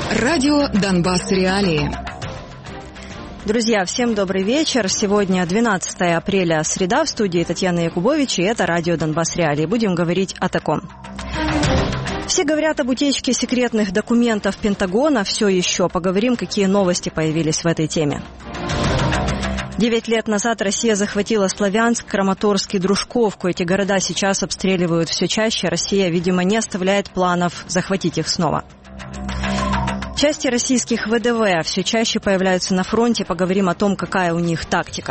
Радио «Донбасс Реалии». Друзья, всем добрый вечер. Сегодня 12 апреля, среда, в студии Татьяна Якубович, и это радио «Донбасс Реалии». Будем говорить о таком. Все говорят об утечке секретных документов Пентагона. Все еще поговорим, какие новости появились в этой теме. 9 лет назад Россия захватила Славянск, Краматорск и Дружковку. Эти города сейчас обстреливают все чаще. Россия, видимо, не оставляет планов захватить их снова. Части российских ВДВ все чаще появляются на фронте. Поговорим о том, какая у них тактика.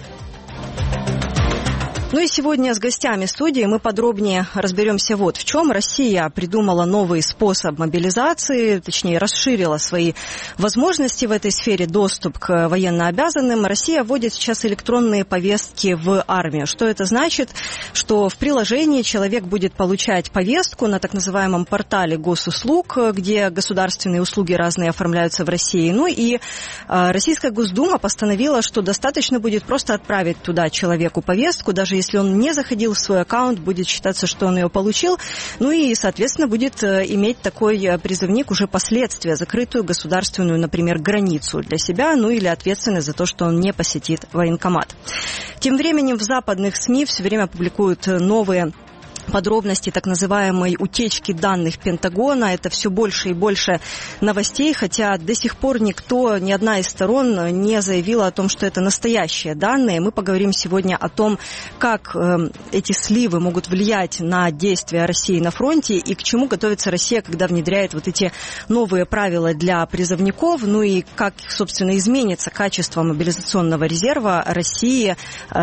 Ну и сегодня с гостями студии мы подробнее разберемся вот в чем. Россия придумала новый способ мобилизации, точнее расширила свои возможности в этой сфере, доступ к военнообязанным. Россия вводит сейчас электронные повестки в армию. Что это значит? Что в приложении человек будет получать повестку на так называемом портале госуслуг, где государственные услуги разные оформляются в России. Ну и Российская Госдума постановила, что достаточно будет просто отправить туда человеку повестку, даже если он не заходил в свой аккаунт, будет считаться, что он ее получил. Ну и, соответственно, будет иметь такой призывник уже последствия, закрытую государственную, например, границу для себя, ну или ответственность за то, что он не посетит военкомат. Тем временем в западных СМИ все время публикуют новые подробности так называемой утечки данных Пентагона. Это все больше и больше новостей, хотя до сих пор никто, ни одна из сторон не заявила о том, что это настоящие данные. Мы поговорим сегодня о том, как эти сливы могут влиять на действия России на фронте и к чему готовится Россия, когда внедряет вот эти новые правила для призывников, ну и как, собственно, изменится качество мобилизационного резерва России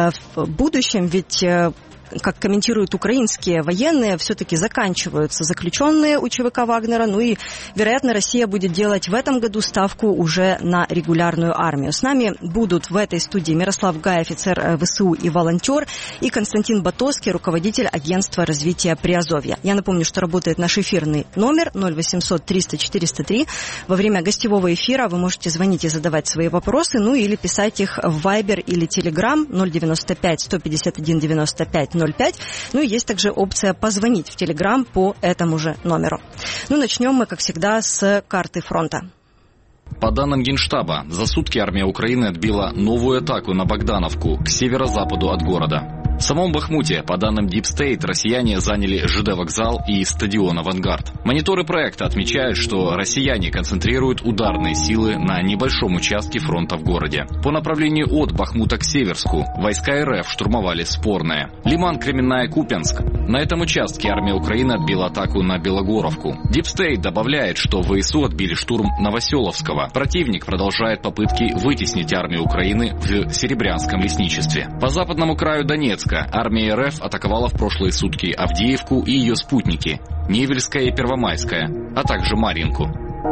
в будущем, ведь как комментируют украинские военные, все-таки заканчиваются заключенные у ЧВК Вагнера, ну и, вероятно, Россия будет делать в этом году ставку уже на регулярную армию. С нами будут в этой студии Мирослав Гай, офицер ВСУ и волонтер, и Константин Батоский, руководитель агентства развития Приазовья. Я напомню, что работает наш эфирный номер 0800 300 403. Во время гостевого эфира вы можете звонить и задавать свои вопросы, ну или писать их в Viber или Telegram 095 151 95 05. Ну и есть также опция позвонить в Телеграм по этому же номеру. Ну, начнем мы, как всегда, с карты фронта. По данным Генштаба, за сутки армия Украины отбила новую атаку на Богдановку к северо-западу от города. В самом Бахмуте, по данным Deep State, россияне заняли ЖД-вокзал и стадион «Авангард». Мониторы проекта отмечают, что россияне концентрируют ударные силы на небольшом участке фронта в городе. По направлению от Бахмута к Северску войска РФ штурмовали Спорное. Лиман, Кременная, Купянск. На этом участке армия Украины отбила атаку на Белогоровку. Deep State добавляет, что ВСУ отбили штурм Новоселовского. Противник продолжает попытки вытеснить армию Украины в Серебрянском лесничестве. По западному краю Донецка армия РФ атаковала в прошлые сутки Авдеевку и ее спутники, Невельское и Первомайское, а также Марьинку.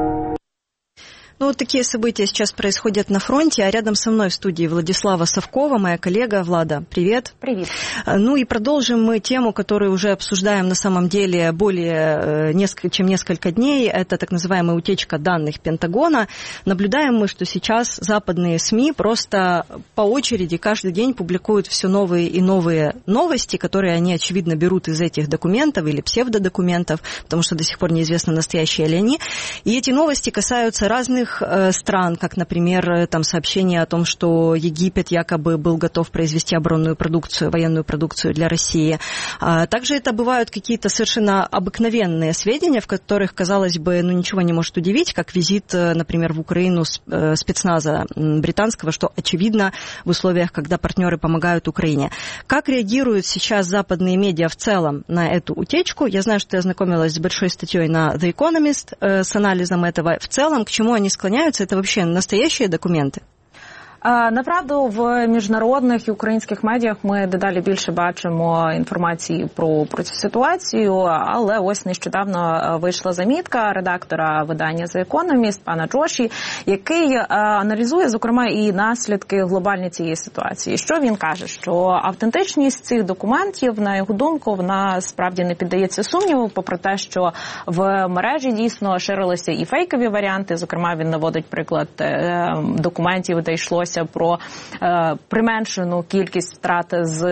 Ну, вот такие события сейчас происходят на фронте, а рядом со мной в студии Владислава Совкова, моя коллега. Влада, привет. Привет. Ну и продолжим мы тему, которую уже обсуждаем на самом деле более чем несколько дней. Это так называемая утечка данных Пентагона. Наблюдаем мы, что сейчас западные СМИ просто по очереди каждый день публикуют все новые и новые новости, которые они, очевидно, берут из этих документов или псевдодокументов, потому что до сих пор неизвестно, настоящие ли они. И эти новости касаются разных стран, как, например, там сообщение о том, что Египет якобы был готов произвести оборонную продукцию, военную продукцию для России. Также это бывают какие-то совершенно обыкновенные сведения, в которых, казалось бы, ничего не может удивить, как визит, например, в Украину спецназа британского, что очевидно в условиях, когда партнеры помогают Украине. Как реагируют сейчас западные медиа в целом на эту утечку? Я знаю, что ты ознакомилась с большой статьей на The Economist с анализом этого. В целом, к чему они склоняются? Это вообще настоящие документы? Направду, в міжнародних і українських медіях ми дедалі більше бачимо інформації про цю ситуацію, але ось нещодавно вийшла замітка редактора видання The Economist, пана Джоші, який аналізує, зокрема, і наслідки глобальні цієї ситуації. Що він каже? Що автентичність цих документів, на його думку, вона справді не піддається сумніву, попри те, що в мережі дійсно ширилися і фейкові варіанти, зокрема, він наводить приклад документів, де йшлося про применшену кількість втрат з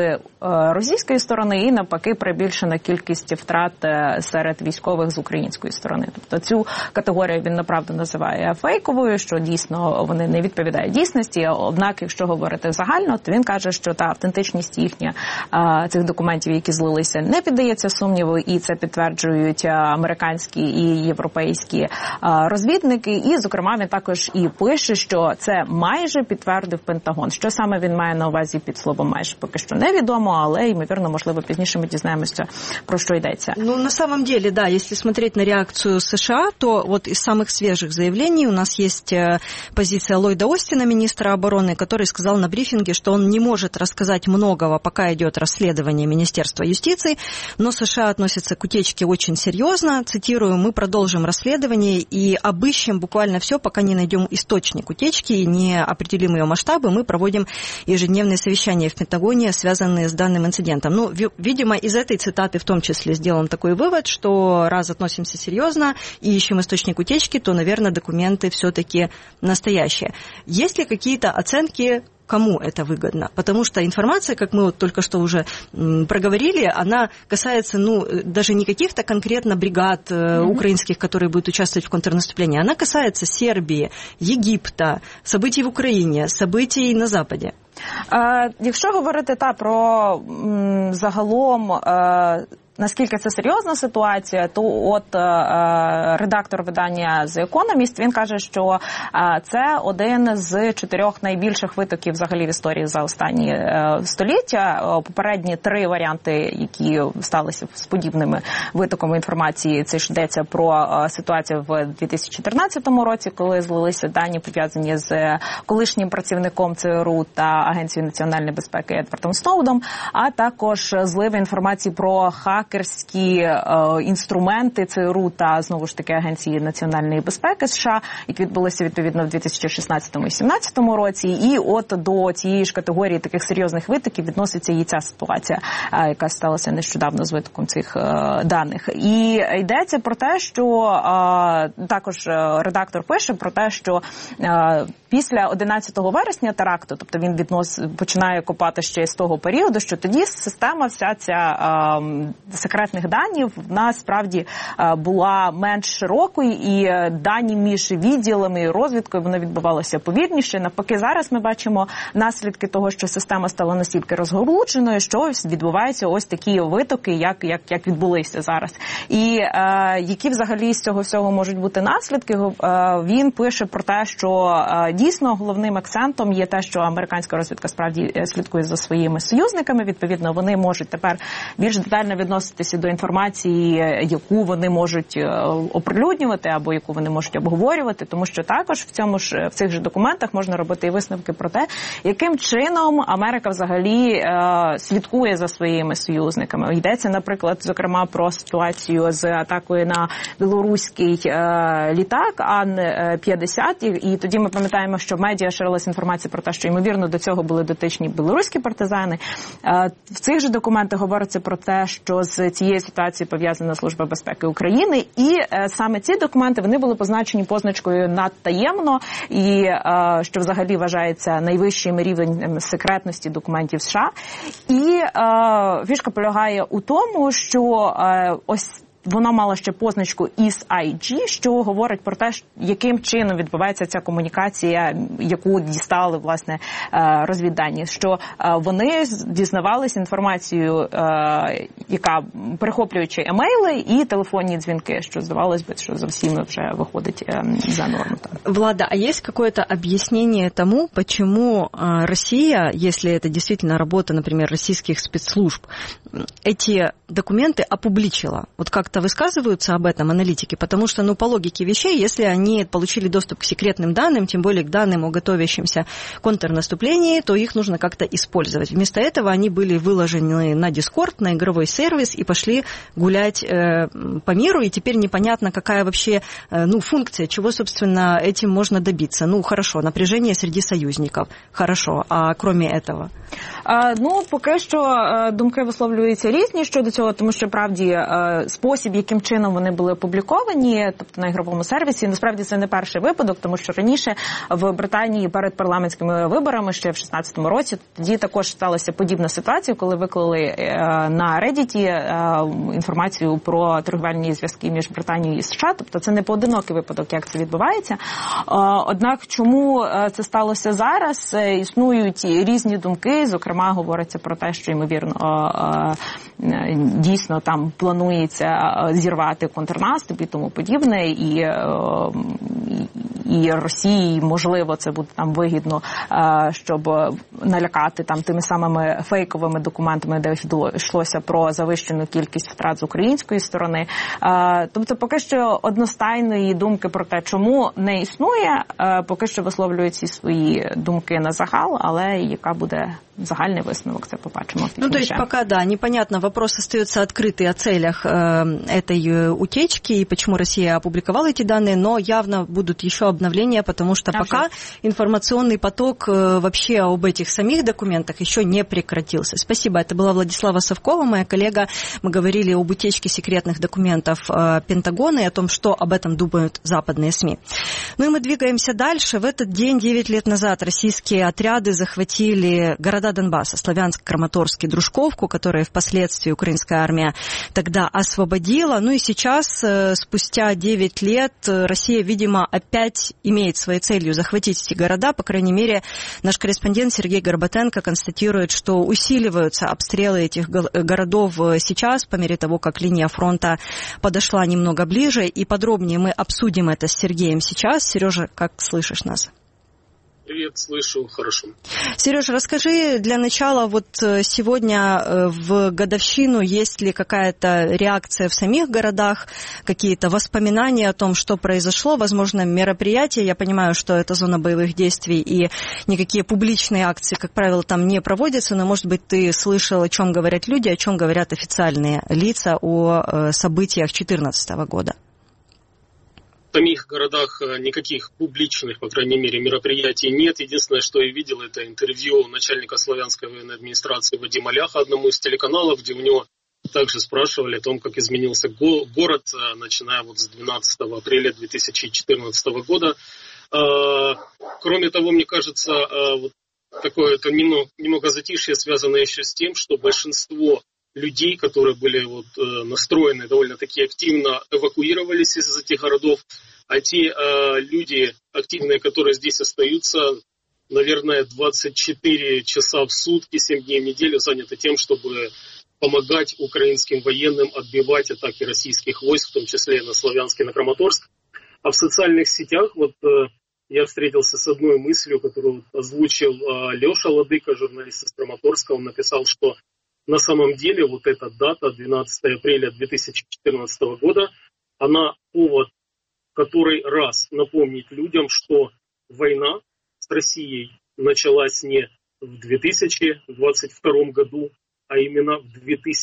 російської сторони і, навпаки, прибільшена кількість втрат серед військових з української сторони. Тобто цю категорію він, направду, називає фейковою, що дійсно вони не відповідають дійсності. Однак, якщо говорити загально, то він каже, що та автентичність їхня цих документів, які злилися, не піддається сумніву, і це підтверджують американські і європейські розвідники. І, зокрема, він також і пише, що це майже підтвердив Пентагон. Що саме він має на увазі під словом «майже» поки що невідомо, але, ймовірно, можливо, пізніше ми дізнаємося, про що йдеться. Ну, на самом деле, да, если смотреть на реакцию США, то вот из самых свежих заявлений у нас есть позиция Ллойда Остина, министра обороны, который сказал на брифинге, что он не может рассказать многого, пока идет расследование Министерства юстиции, но США относятся к утечке очень серьезно. Цитирую: «Мы продолжим расследование и обыщем буквально все, пока не найдем источник утечки и не определим ее масштабы. Мы проводим ежедневные совещания в Пентагоне, связанные с данным инцидентом». Ну, видимо, из этой цитаты в том числе сделан такой вывод, что раз относимся серьезно и ищем источник утечки, то, наверное, документы все-таки настоящие. Есть ли какие-то оценки, кому это выгодно? Потому что информация, как мы вот только что уже проговорили, она касается, ну, даже не каких-то конкретно бригад украинских, которые будут участвовать в контрнаступлении, она касается Сербии, Єгипта, событий в Україні, событий на Западі. Якщо говорити про загалом наскільки це серйозна ситуація, то от редактор видання The Economist, він каже, що це один з 4 найбільших витоків взагалі в історії за останні століття. Попередні 3 варіанти, які сталися з подібними витоками інформації, це ж йдеться про ситуацію в 2014 році, коли злилися дані, пов'язані з колишнім працівником ЦРУ та Агенцією національної безпеки Едвардом Сноудом, а також зливи інформації про хакерські інструменти ЦРУ та, знову ж таки, Агенції національної безпеки США, які відбулися, відповідно, в 2016 і 2017 році. І от до цієї ж категорії таких серйозних витоків відноситься і ця ситуація, яка сталася нещодавно з витоком цих даних. І йдеться про те, що також редактор пише про те, що після 11 вересня теракту, тобто він починає копати ще з того періоду, що тоді система вся ця секретних даних насправді була менш широкою, і дані між відділами і розвідкою, воно відбувалося повільніше. Навпаки, зараз ми бачимо наслідки того, що система стала настільки розголудженою, що відбуваються ось такі витоки, як відбулися зараз. І які взагалі з цього всього можуть бути наслідки, він пише про те, що дійсно головним акцентом є те, що американська розвідка справді слідкує за своїми союзниками. Відповідно, вони можуть тепер більш детально відноситися до інформації, яку вони можуть оприлюднювати або яку вони можуть обговорювати, тому що також в цих же документах можна робити і висновки про те, яким чином Америка взагалі слідкує за своїми союзниками. Йдеться, наприклад, зокрема, про ситуацію з атакою на білоруський літак Ан-50, і тоді ми пам'ятаємо, що в медіа ширилася інформація про те, що, ймовірно, до цього були дотичні білоруські партизани. В цих же документах говориться про те, що з цією ситуацією пов'язана Служба безпеки України, і саме ці документи, вони були позначені позначкою «надтаємно», і що взагалі вважається найвищим рівнем секретності документів США. І фішка полягає у тому, що ось вона мала ще позначку «is-IG», що говорить про те, яким чином відбувається ця комунікація, яку дістали, власне, розвіддані. Що вони дізнавалися інформацію, яка перехоплюючи емейли і телефонні дзвінки, що, здавалось би, що за всіми вже виходить за норму. Влада, а есть какое-то объяснение тому, почему Россия, если это действительно работа, например, российских спецслужб, эти документы опубличила? Вот как-то высказываются об этом аналитики, потому что, по логике вещей, если они получили доступ к секретным данным, тем более к данным о готовящемся контрнаступлении, то их нужно как-то использовать. Вместо этого они были выложены на Discord, на игровой сервис и пошли гулять по миру, и теперь непонятно, какая вообще функция, чего, собственно, этим можно добиться. Хорошо, напряжение среди союзников, хорошо, а кроме этого? Поки що думки висловлюються різні щодо цього, тому що, правді, спосіб спосіб, яким чином вони були опубліковані, тобто на ігровому сервісі. Насправді це не перший випадок, тому що раніше в Британії перед парламентськими виборами, ще в 2016 році, тоді також сталася подібна ситуація, коли виклали на Reddit інформацію про торгівельні зв'язки між Британією і США. Тобто це не поодинокий випадок, як це відбувається. Однак, чому це сталося зараз? Існують різні думки, зокрема, говориться про те, що, ймовірно, дійсно там планується зірвати контрнаступ і тому подібне, і Росії, можливо, це буде там вигідно, щоб налякати там тими самими фейковими документами, де йшлося про завищену кількість втрат з української сторони. Тобто поки що одностайної думки про те, чому не існує, поки що висловлюють ці свої думки на загал, але яка буде загальный высновок, це побачимо. Ну, то есть пока, да, непонятно, вопрос остается открытый о целях этой утечки и почему Россия опубликовала эти данные, но явно будут еще обновления, потому что пока информационный поток вообще об этих самих документах еще не прекратился. Спасибо. Это была Владислава Совкова, моя коллега. Мы говорили об утечке секретных документов Пентагона и о том, что об этом думают западные СМИ. Ну и мы двигаемся дальше. В этот день, 9 лет назад, российские отряды захватили города Донбасса, Славянск, Краматорск и Дружковку, которые впоследствии украинская армия тогда освободила. Ну и сейчас, спустя 9 лет, Россия, видимо, опять имеет своей целью захватить эти города. По крайней мере, наш корреспондент Сергей Горбатенко констатирует, что усиливаются обстрелы этих городов сейчас, по мере того, как линия фронта подошла немного ближе. И подробнее мы обсудим это с Сергеем сейчас. Сережа, как слышишь нас? Привет, слышу хорошо. Сережа, расскажи для начала, вот сегодня в годовщину есть ли какая-то реакция в самих городах, какие-то воспоминания о том, что произошло, возможно, мероприятия. Я понимаю, что это зона боевых действий и никакие публичные акции, как правило, там не проводятся, но, может быть, ты слышал, о чем говорят люди, о чем говорят официальные лица о событиях 2014 года. В самих городах никаких публичных, по крайней мере, мероприятий нет. Единственное, что я видел, это интервью начальника Славянской военной администрации Вадима Ляха одному из телеканалов, где у него также спрашивали о том, как изменился город, начиная вот с 12 апреля 2014 года. Кроме того, мне кажется, вот такое это немного затишье связано еще с тем, что большинство людей, которые были вот настроены довольно-таки активно, эвакуировались из этих городов, а те люди активные, которые здесь остаются, наверное, 24 часа в сутки, 7 дней в неделю заняты тем, чтобы помогать украинским военным отбивать атаки российских войск, в том числе на Славянск и на Краматорск. А в социальных сетях вот я встретился с одной мыслью, которую озвучил Леша Ладыка, журналист из Краматорска. Он написал, что на самом деле вот эта дата, 12 апреля 2014 года, она повод, который раз напомнить людям, что война с Россией началась не в 2022 году, а именно в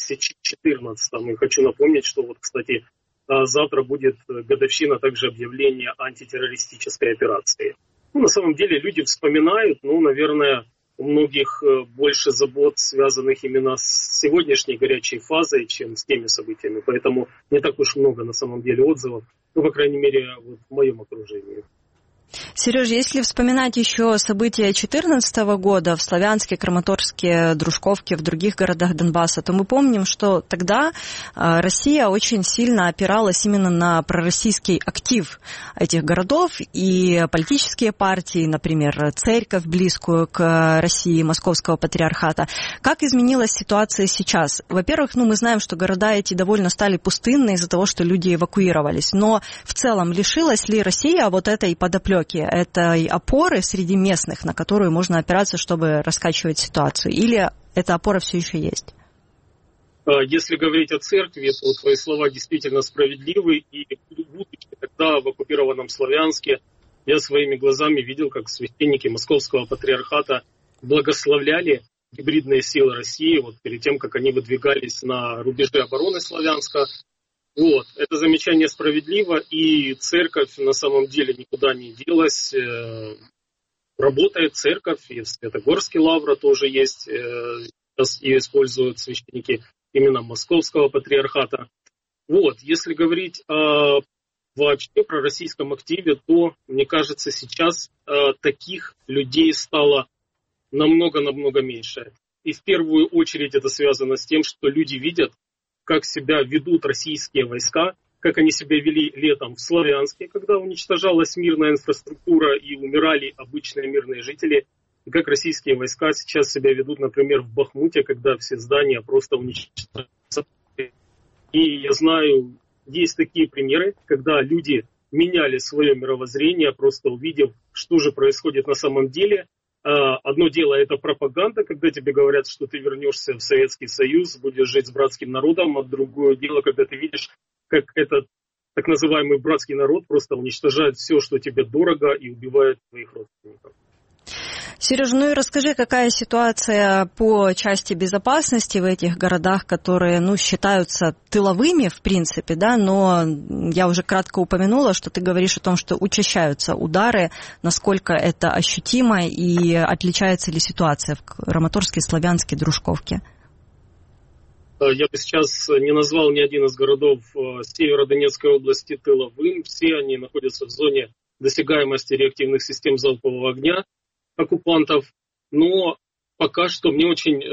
2014. И хочу напомнить, что вот, кстати, завтра будет годовщина также объявления антитеррористической операции. Ну, на самом деле люди вспоминают, наверное, у многих больше забот, связанных именно с сегодняшней горячей фазой, чем с теми событиями. Поэтому не так уж много на самом деле отзывов, по крайней мере, вот в моем окружении. Сереж, если вспоминать еще события 2014 года в Славянске, Краматорске, Дружковке, в других городах Донбасса, то мы помним, что тогда Россия очень сильно опиралась именно на пророссийский актив этих городов, и политические партии, например, церковь, близкую к России, Московского патриархата. Как изменилась ситуация сейчас? Во-первых, мы знаем, что города эти довольно стали пустынны из-за того, что люди эвакуировались, но в целом лишилась ли Россия вот этой подоплеки, этой опоры среди местных, на которую можно опираться, чтобы раскачивать ситуацию? Или эта опора все еще есть? Если говорить о церкви, то твои слова действительно справедливы. И будучи тогда в оккупированном Славянске, я своими глазами видел, как священники Московского патриархата благословляли гибридные силы России вот перед тем, как они выдвигались на рубежи обороны Славянска. Вот, это замечание справедливо, и церковь на самом деле никуда не делась. Работает церковь, и в Святогорске лавра тоже есть, сейчас ее используют священники именно Московского патриархата. Вот, если говорить вообще про российском активе, то, мне кажется, сейчас таких людей стало намного-намного меньше. И в первую очередь это связано с тем, что люди видят, как себя ведут российские войска, как они себя вели летом в Славянске, когда уничтожалась мирная инфраструктура и умирали обычные мирные жители, и как российские войска сейчас себя ведут, например, в Бахмуте, когда все здания просто уничтожаются. И я знаю, есть такие примеры, когда люди меняли свое мировоззрение, просто увидев, что же происходит на самом деле. Одно дело это пропаганда, когда тебе говорят, что ты вернешься в Советский Союз, будешь жить с братским народом, а другое дело, когда ты видишь, как этот так называемый братский народ просто уничтожает все, что тебе дорого, и убивает твоих родственников. Сережа, ну и расскажи, какая ситуация по части безопасности в этих городах, которые, считаются тыловыми, в принципе, да, но я уже кратко упомянула, что ты говоришь о том, что учащаются удары, насколько это ощутимо и отличается ли ситуация в Краматорске, Славянске, Дружковке? Я бы сейчас не назвал ни один из городов Северодонецкой области тыловым, все они находятся в зоне досягаемости реактивных систем залпового огня оккупантов, но пока что мне очень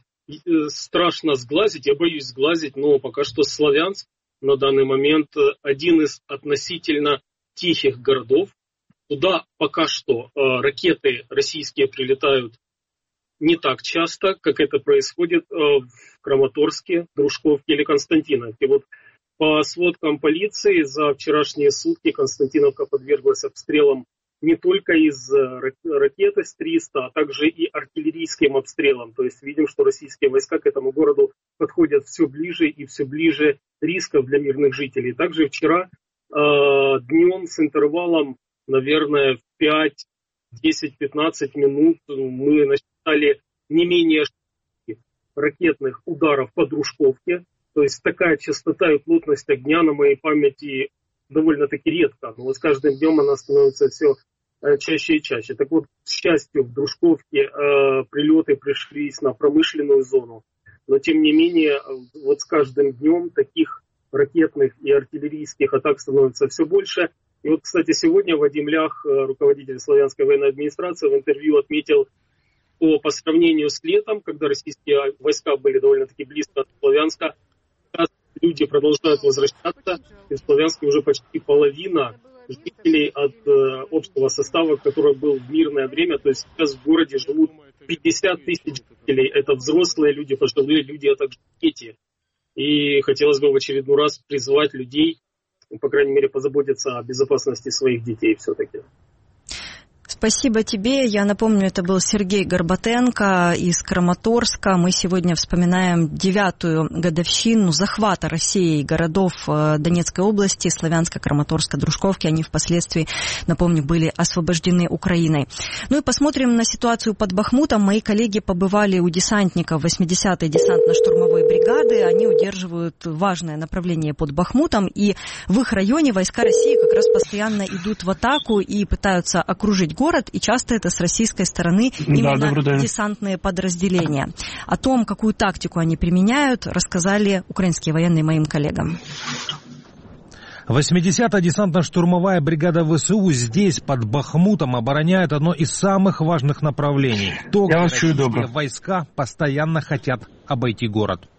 страшно сглазить, я боюсь сглазить, но пока что Славянск на данный момент один из относительно тихих городов. Туда пока что ракеты российские прилетают не так часто, как это происходит в Краматорске, Дружковке или Константиновке. Вот по сводкам полиции за вчерашние сутки Константиновка подверглась обстрелам не только из ракет С-300, а также и артиллерийским обстрелам. То есть видим, что российские войска к этому городу подходят все ближе и все ближе рисков для мирных жителей. Также вчера днем с интервалом, наверное, в 5, 10, 15 минут мы насчитали не менее 6 ракетных ударов по Дружковке. То есть такая частота и плотность огня на моей памяти довольно-таки редко, но вот с каждым днем она становится все чаще и чаще. Так вот, к счастью, в Дружковке прилеты пришлись на промышленную зону, но тем не менее, вот с каждым днем таких ракетных и артиллерийских атак становится все больше. И вот, кстати, сегодня Вадим Лях, руководитель Славянской военной администрации, в интервью отметил, что по сравнению с летом, когда российские войска были довольно-таки близко от Славянска, люди продолжают возвращаться, и в Славянске уже почти половина жителей от общего состава, который был в мирное время. То есть сейчас в городе живут 50 тысяч жителей. Это взрослые люди, пожилые люди, а также дети. И хотелось бы в очередной раз призвать людей, по крайней мере, позаботиться о безопасности своих детей все-таки. Спасибо тебе. Я напомню, это был Сергей Горбатенко из Краматорска. Мы сегодня вспоминаем 9-ю годовщину захвата Россией городов Донецкой области, Славянска, Краматорска, Дружковки. Они впоследствии, напомню, были освобождены Украиной. Ну и посмотрим на ситуацию под Бахмутом. Мои коллеги побывали у десантников 80-й десантно-штурмовой бригады. Они удерживают важное направление под Бахмутом. И в их районе войска России как раз постоянно идут в атаку и пытаются окружить город, и часто это с российской стороны именно десантные подразделения. О том, какую тактику они применяют, рассказали украинские военные моим коллегам. 80-я десантно-штурмовая бригада ВСУ здесь, под Бахмутом, обороняет одно из самых важных направлений. То, где российские войска постоянно хотят обойти город.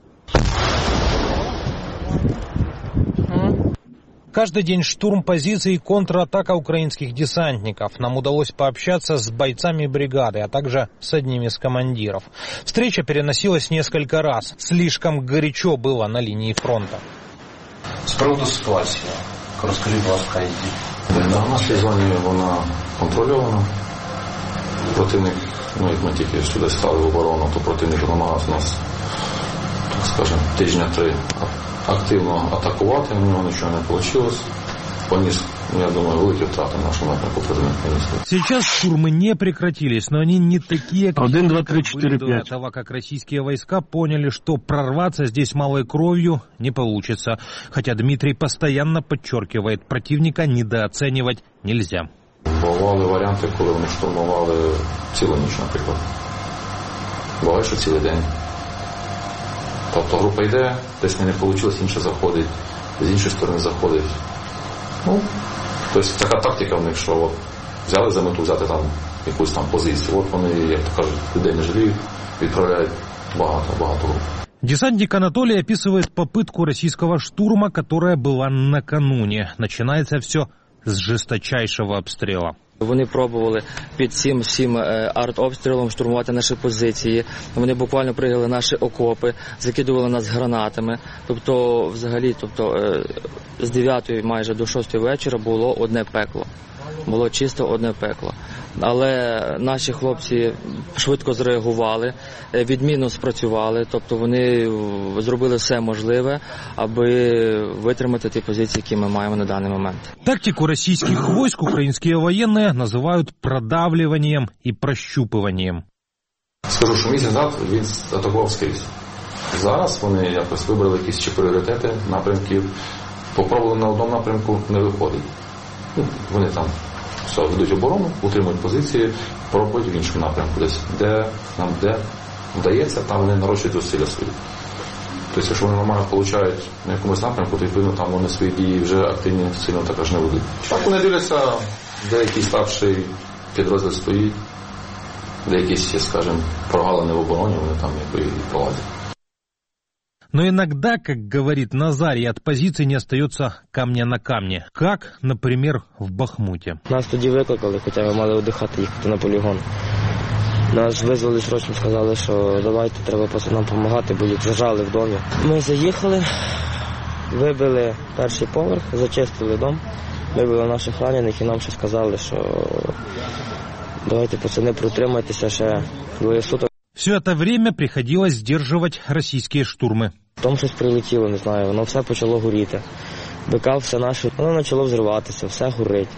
Каждый день штурм позиций и контратака украинских десантников. Нам удалось пообщаться с бойцами бригады, а также с одним из командиров. Встреча переносилась несколько раз. Слишком горячо было на линии фронта. З приводу ситуації, розкажіть, будь ласка, на нашій зоні вона контрольована. Противник, як ми тільки сюди стали в оборону, то противник намагався нас, так скажемо, тижня 3 активно атакувати, у него ничего не получилось. Понес, я думаю, великие траты нашему противнику понесли. Сейчас штурмы не прекратились, но они не такие, как 1, 2, 3, 4, 5. До этого, как российские войска поняли, что прорваться здесь малой кровью не получится. Хотя Дмитрий постоянно подчеркивает, противника недооценивать нельзя. Бували варіанти, коли вони штурмували цілу ніч, наприклад. Буває, що цілий день. Тобто група йде, десь не вийшло, інше заходить, з іншої сторони заходить. Ну, тобто така тактика в них, що от, взяли за мету взяти там якусь там позицію. От вони, як то кажуть, людей не жаліють, відправляють багато груп. Десантник Анатолий описывает попытку российского штурма, которая была накануне. Начинается все с жесточайшего обстрела. Вони пробували під всім артобстрілом штурмувати наші позиції. Вони буквально пригали наші окопи, закидували нас гранатами. Тобто, взагалі, з 9 майже до 6 вечора було одне пекло. Було чисто одне пекло. Але наші хлопці швидко зреагували, відмінно спрацювали, тобто вони зробили все можливе, аби витримати ті позиції, які ми маємо на даний момент. Тактику российских войск украинские военные называют продавливанием и прощупыванием. Скажу, що місяць назад він атакував скрізь. Зараз вони якось вибрали якісь чи пріоритети напрямків, попробували на одному напрямку, не виходить. Вони там все, ведуть оборону, утримують позиції, пробують в іншому напрямку десь. Де вдається, там вони нарощують зусилля свої. Тобто, якщо вони нормально получають на якомусь напрямку, то відповідно там вони свої дії вже активні сильно також не ведуть. Так вони дивляться, де якийсь старший підрозділ стоїть, де якісь, скажімо, прогалини в обороні, вони там якби і проводять. Но иногда, как говорит Назарий, от позиций не остается камня на камне. Как, например, в Бахмуте. Нас тоді викликали, хоча ми мали віддихати, їхати на полігон. Нас визвали срочно, сказали, що давайте, треба просто нам допомагати, бо їх зажали в домі. Ми заїхали, вибили перший поверх, зачистили дом, вибили наших ранених і нам ще сказали, що давайте, пацани, протримайтеся ще 2 суток. Все это время приходилось сдерживать российские штурмы. Там щось прилетіло, не знаю, воно все почало горіти. БК все наше, воно почало взриватися, все горить.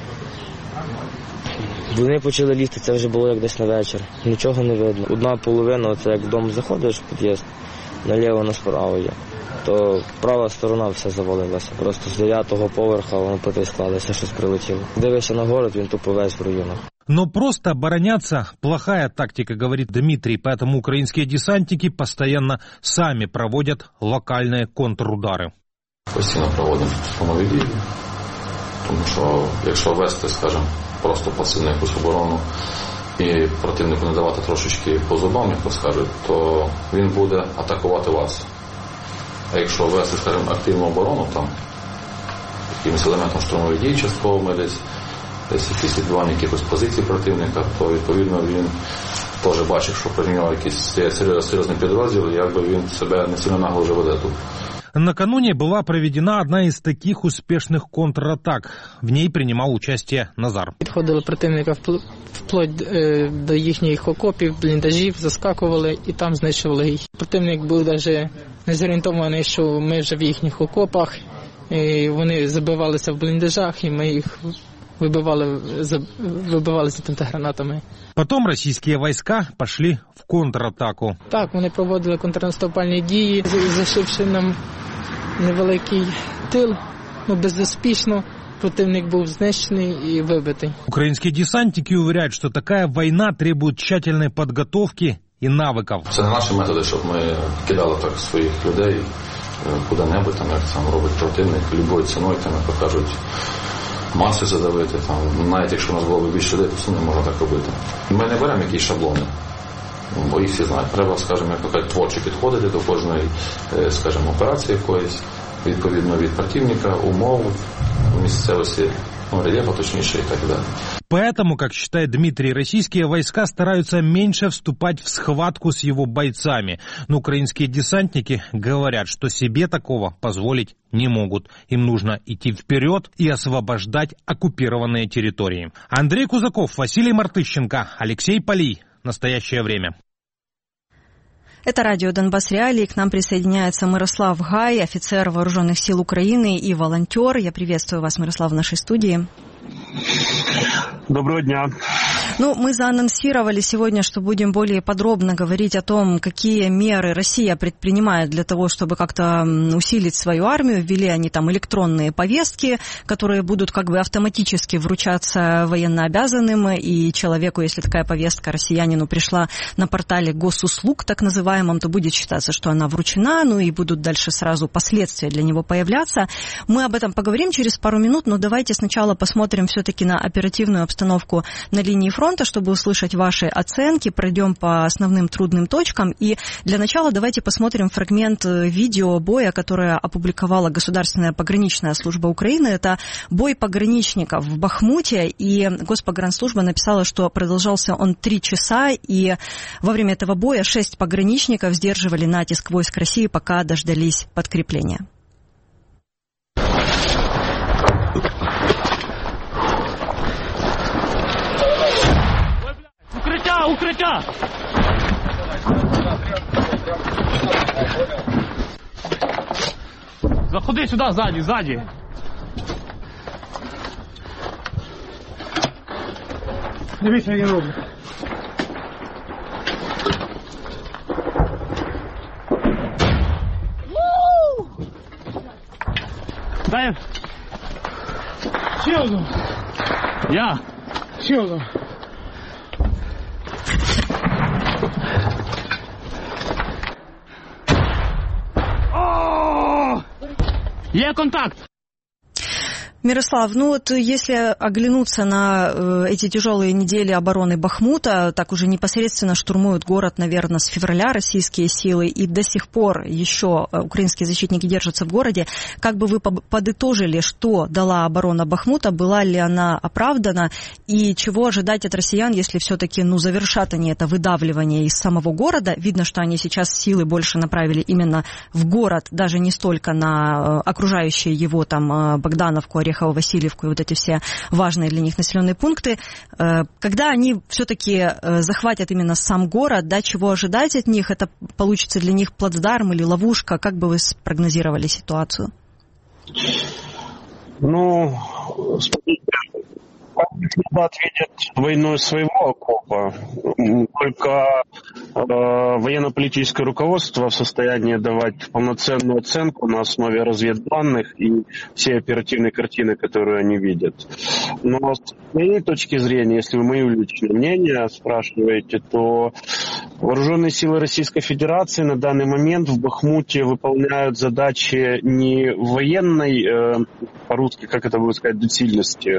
Вони почали лізти, це вже було як десь на вечір. Нічого не видно. Одна половина, це як в дом заходиш в під'їзд, наліво, направо є. То права сторона все завалилася. Просто з 9-го поверха воно потисклалося, щось прилетіло. Дивишся на город, він тупо весь в руїнах. Но просто обороняться – плохая тактика, говорит Дмитрий, поэтому украинские десантники постоянно сами проводят локальные контрудары. Постійно проводимо штурмові дії, тому що якщо вести, скажімо, просто пасивну якусь оборону і противнику не давати трошечки по зубам, як то скажуть, то він буде атакувати вас. А якщо вести, скажімо, активну оборону, там, якимось елементом штурмової дії частково десь якісь відбивання якихось позицій противника, то відповідно він теж бачив, що про нього якийсь серйозний підрозділ, і якби він себе не сильно нагло вже веде тут. Накануне была проведена одна из таких успешных контратак. В ней принимал участие Назар. Підходили противника вплоть до їхніх окопів, бліндажів, заскакували і там знищували їх. Противник був навіть не зорієнтований, що ми вже в їхніх окопах. І вони забивалися в бліндажах, і ми їх вибивали з гранатами. Потом российские войска пошли в контратаку. Так, вони проводили контрнаступальні дії, зашивши нам невеликий тил, безуспішно. Противник був знищений і вибитий. Украинские десантники уверяют, что такая война требует тщательной подготовки и навыков. Це не наші методи, щоб ми кидали так своїх людей куди-небудь, там, як сам робить противник, любою ціною, там, як кажуть, маси задавити, там, навіть якщо у нас було б більше людей, то все не можна так робити. Ми не беремо якісь шаблони, бо їх всі знають. Треба, скажімо, як кажуть, творчо підходити до кожної, скажімо, операції якоїсь, відповідно від противника, умов, місцевості, рельєфа точніше і так далі. Поэтому, как считает Дмитрий, российские войска стараются меньше вступать в схватку с его бойцами. Но украинские десантники говорят, что себе такого позволить не могут. Им нужно идти вперед и освобождать оккупированные территории. Андрей Кузаков, Василий Мартыщенко, Алексей Полий. Настоящее время. Это радио «Донбасс Реалии». К нам присоединяется Мирослав Гай, офицер Вооруженных сил Украины и волонтер. Я приветствую вас, Мирослав, в нашей студии. Доброго дня. Ну, мы заанонсировали сегодня, что будем более подробно говорить о том, какие меры Россия предпринимает для того, чтобы как-то усилить свою армию. Ввели они там электронные повестки, которые будут как бы автоматически вручаться военнообязанным, и человеку, если такая повестка россиянину пришла на портале госуслуг, так называемом, то будет считаться, что она вручена, ну и будут дальше сразу последствия для него появляться. Мы об этом поговорим через пару минут, но давайте сначала посмотрим все-таки на оперативную обстановку на линии фронта, чтобы услышать ваши оценки, пройдем по основным трудным точкам. И для начала давайте посмотрим фрагмент видео боя, которое опубликовала Государственная пограничная служба Украины. Это бой пограничников в Бахмуте, и Госпогранслужба написала, что продолжался он 3 часа, и во время этого боя 6 пограничников сдерживали натиск войск России, пока дождались подкрепления. Укриття! Заходи сюди, ззаді. Дивіться, як я роблю. Дай. Ще одну. Я. Ще одну. Є контакт! Мирослав, ну вот если оглянуться на эти тяжелые недели обороны Бахмута, так уже непосредственно штурмуют город, наверное, с февраля российские силы, и до сих пор еще украинские защитники держатся в городе. Как бы вы подытожили, что дала оборона Бахмута, была ли она оправдана, и чего ожидать от россиян, если все-таки завершат они это выдавливание из самого города? Видно, что они сейчас силы больше направили именно в город, даже не столько на окружающие его там Богдановку, Орехово-Васильевку и вот эти все важные для них населенные пункты. Когда они все-таки захватят именно сам город, да, чего ожидать от них? Это получится для них плацдарм или ловушка? Как бы вы спрогнозировали ситуацию? Ну, смотрите, солдат видит войной своего окопа, только военно-политическое руководство в состоянии давать полноценную оценку на основе разведданных и всей оперативной картины, которую они видят. Но с моей точки зрения, если вы мое личное мнение спрашиваете, то вооруженные силы Российской Федерации на данный момент в Бахмуте выполняют задачи не военной, по-русски, как это будет сказать, доцильности,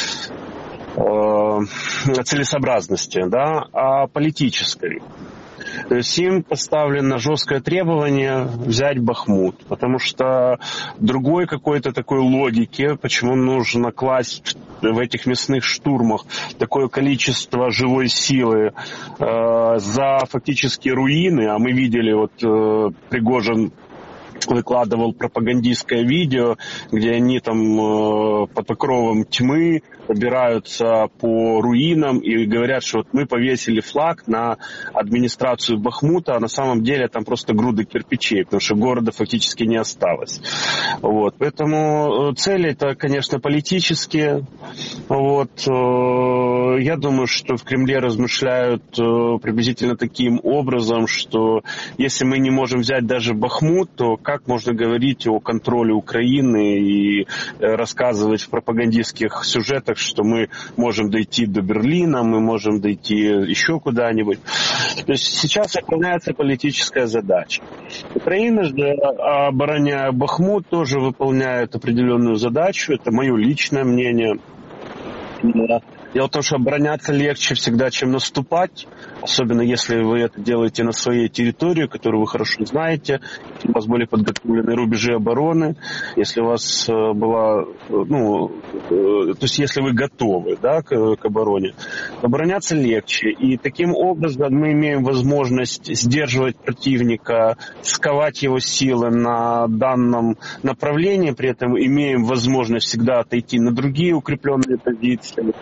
целесообразности, да, а политической. То есть им поставлено жесткое требование взять Бахмут, потому что другой какой-то такой логики, почему нужно класть в этих мясных штурмах такое количество живой силы за фактически руины, а мы видели, вот Пригожин выкладывал пропагандистское видео, где они там под покровом тьмы побираются по руинам и говорят, что вот мы повесили флаг на администрацию Бахмута, а на самом деле там просто груды кирпичей, потому что города фактически не осталось. Вот. Поэтому цели-то, конечно, политические. Вот. Я думаю, что в Кремле размышляют приблизительно таким образом, что если мы не можем взять даже Бахмут, то как можно говорить о контроле Украины и рассказывать в пропагандистских сюжетах, что мы можем дойти до Берлина, мы можем дойти еще куда-нибудь. То есть сейчас выполняется политическая задача. Украина же, обороняя Бахмут, тоже выполняет определенную задачу. Это мое личное мнение. Дело в том, что обороняться легче всегда, чем наступать, особенно если вы это делаете на своей территории, которую вы хорошо знаете, если у вас были подготовлены рубежи обороны, если у вас была, то есть если вы готовы, да, к обороне, обороняться легче. И таким образом мы имеем возможность сдерживать противника, сковать его силы на данном направлении, при этом имеем возможность всегда отойти на другие укрепленные позиции.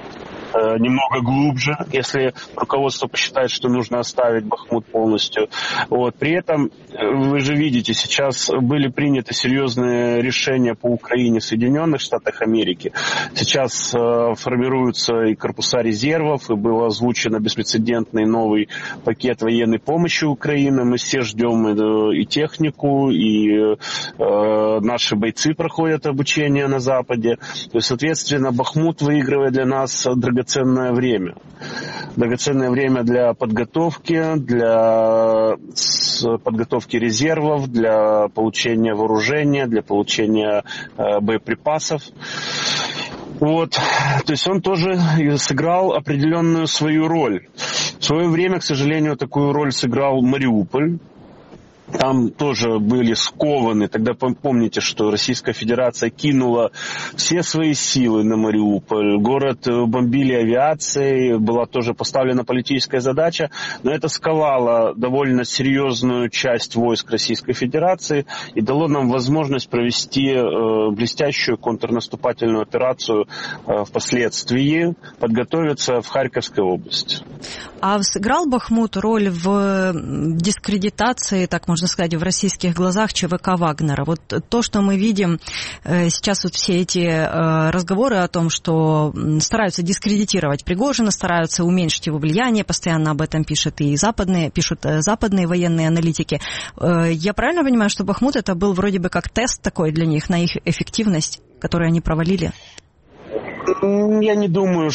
немного глубже, если руководство посчитает, что нужно оставить Бахмут полностью. Вот. При этом, вы же видите, сейчас были приняты серьезные решения по Украине в Соединенных Штатах Америки. Сейчас формируются и корпуса резервов, и был озвучен беспрецедентный новый пакет военной помощи Украине. Мы все ждем и технику, и наши бойцы проходят обучение на Западе. То есть, соответственно, Бахмут выигрывает для нас драгоценное время. Драгоценное время для подготовки, для подготовки резервов, для получения вооружения, для получения боеприпасов. Вот. То есть он тоже сыграл определенную свою роль. В свое время, к сожалению, такую роль сыграл Мариуполь. Там тоже были скованы. Тогда помните, что Российская Федерация кинула все свои силы на Мариуполь. Город бомбили авиацией, была тоже поставлена политическая задача, но это сковало довольно серьезную часть войск Российской Федерации и дало нам возможность провести блестящую контрнаступательную операцию впоследствии, подготовиться в Харьковской области. А сыграл Бахмут роль в дискредитации, так можно сказать, в российских глазах ЧВК Вагнера? Вот то, что мы видим сейчас, вот все эти разговоры о том, что стараются дискредитировать Пригожина, стараются уменьшить его влияние, постоянно об этом пишут западные военные аналитики. Я правильно понимаю, что Бахмут это был вроде бы как тест такой для них, на их эффективность, которую они провалили? Я не думаю,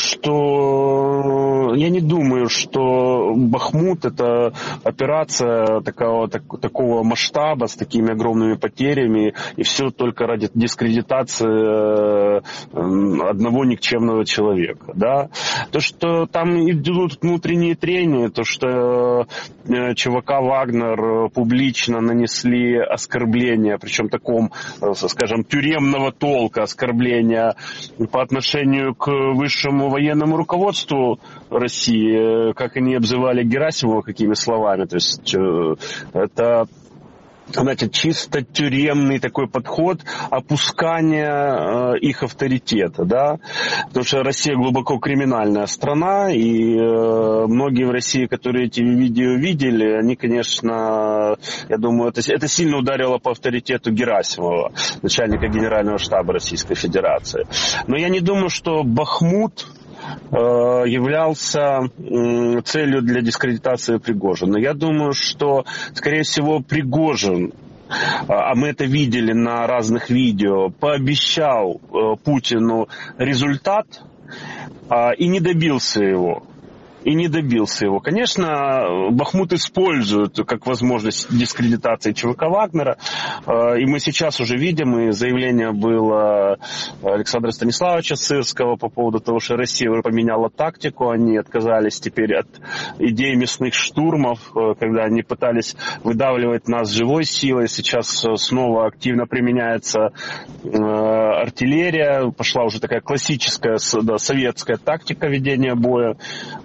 что Бахмут это операция такого масштаба с такими огромными потерями, и все только ради дискредитации одного никчемного человека. Да? То, что там идут внутренние трения, то, что ЧВК «Вагнер» публично нанесли оскорбления, причем таком, скажем, тюремного толка оскорбления по отношению к высшему военному руководству России, как они обзывали Герасимова, какими словами. То есть это, знаете, чисто тюремный такой подход опускания их авторитета, да, потому что Россия глубоко криминальная страна, и многие в России, которые эти видео видели, они, конечно, я думаю, это сильно ударило по авторитету Герасимова, начальника Генерального штаба Российской Федерации. Но я не думаю, что Бахмут являлся целью для дискредитации Пригожина. Я думаю, что, скорее всего, Пригожин, а мы это видели на разных видео, пообещал Путину результат и не добился его. Конечно, Бахмут использует как возможность дискредитации ЧВК Вагнера. И мы сейчас уже видим, и заявление было Александра Станиславовича Сырского по поводу того, что Россия поменяла тактику. Они отказались теперь от идей мясных штурмов, когда они пытались выдавливать нас живой силой. Сейчас снова активно применяется артиллерия. Пошла уже такая классическая советская тактика ведения боя.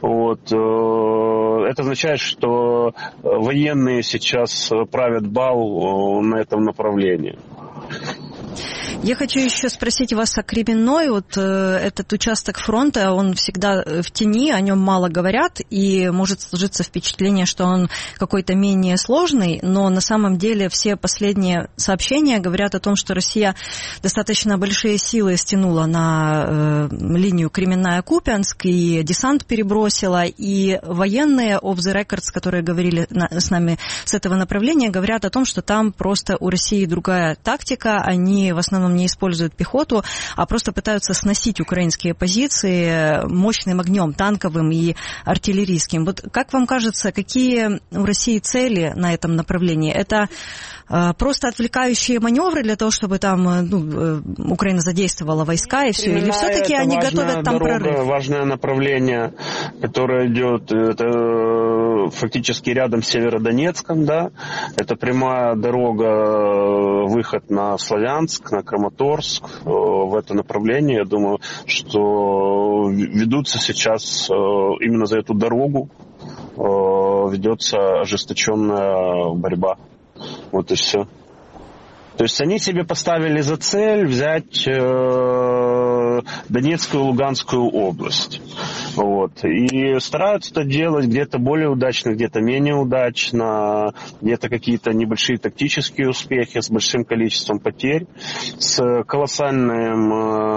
Это означает, что военные сейчас правят бал на этом направлении. Я хочу еще спросить вас о Кременной. Вот этот участок фронта, он всегда в тени, о нем мало говорят, и может сложиться впечатление, что он какой-то менее сложный, но на самом деле все последние сообщения говорят о том, что Россия достаточно большие силы стянула на линию Кременная-Купянск, и десант перебросила, и военные off the records, которые говорили с нами с этого направления, говорят о том, что там просто у России другая тактика, они в основном не используют пехоту, а просто пытаются сносить украинские позиции мощным огнем, танковым и артиллерийским. Вот как вам кажется, какие у России цели на этом направлении? Это просто отвлекающие маневры для того, чтобы там Украина задействовала войска и все? Или все-таки они готовят там прорыв? Важное направление, которое идет, это фактически рядом с Северодонецком, да, это прямая дорога, выход на Славянск, на Краматорск, в это направление. Я думаю, что ведутся сейчас именно за эту дорогу, ведется ожесточенная борьба. Вот и все. То есть они себе поставили за цель взять Донецкую и Луганскую область. Вот. И стараются это делать где-то более удачно, где-то менее удачно, где-то какие-то небольшие тактические успехи с большим количеством потерь, с колоссальным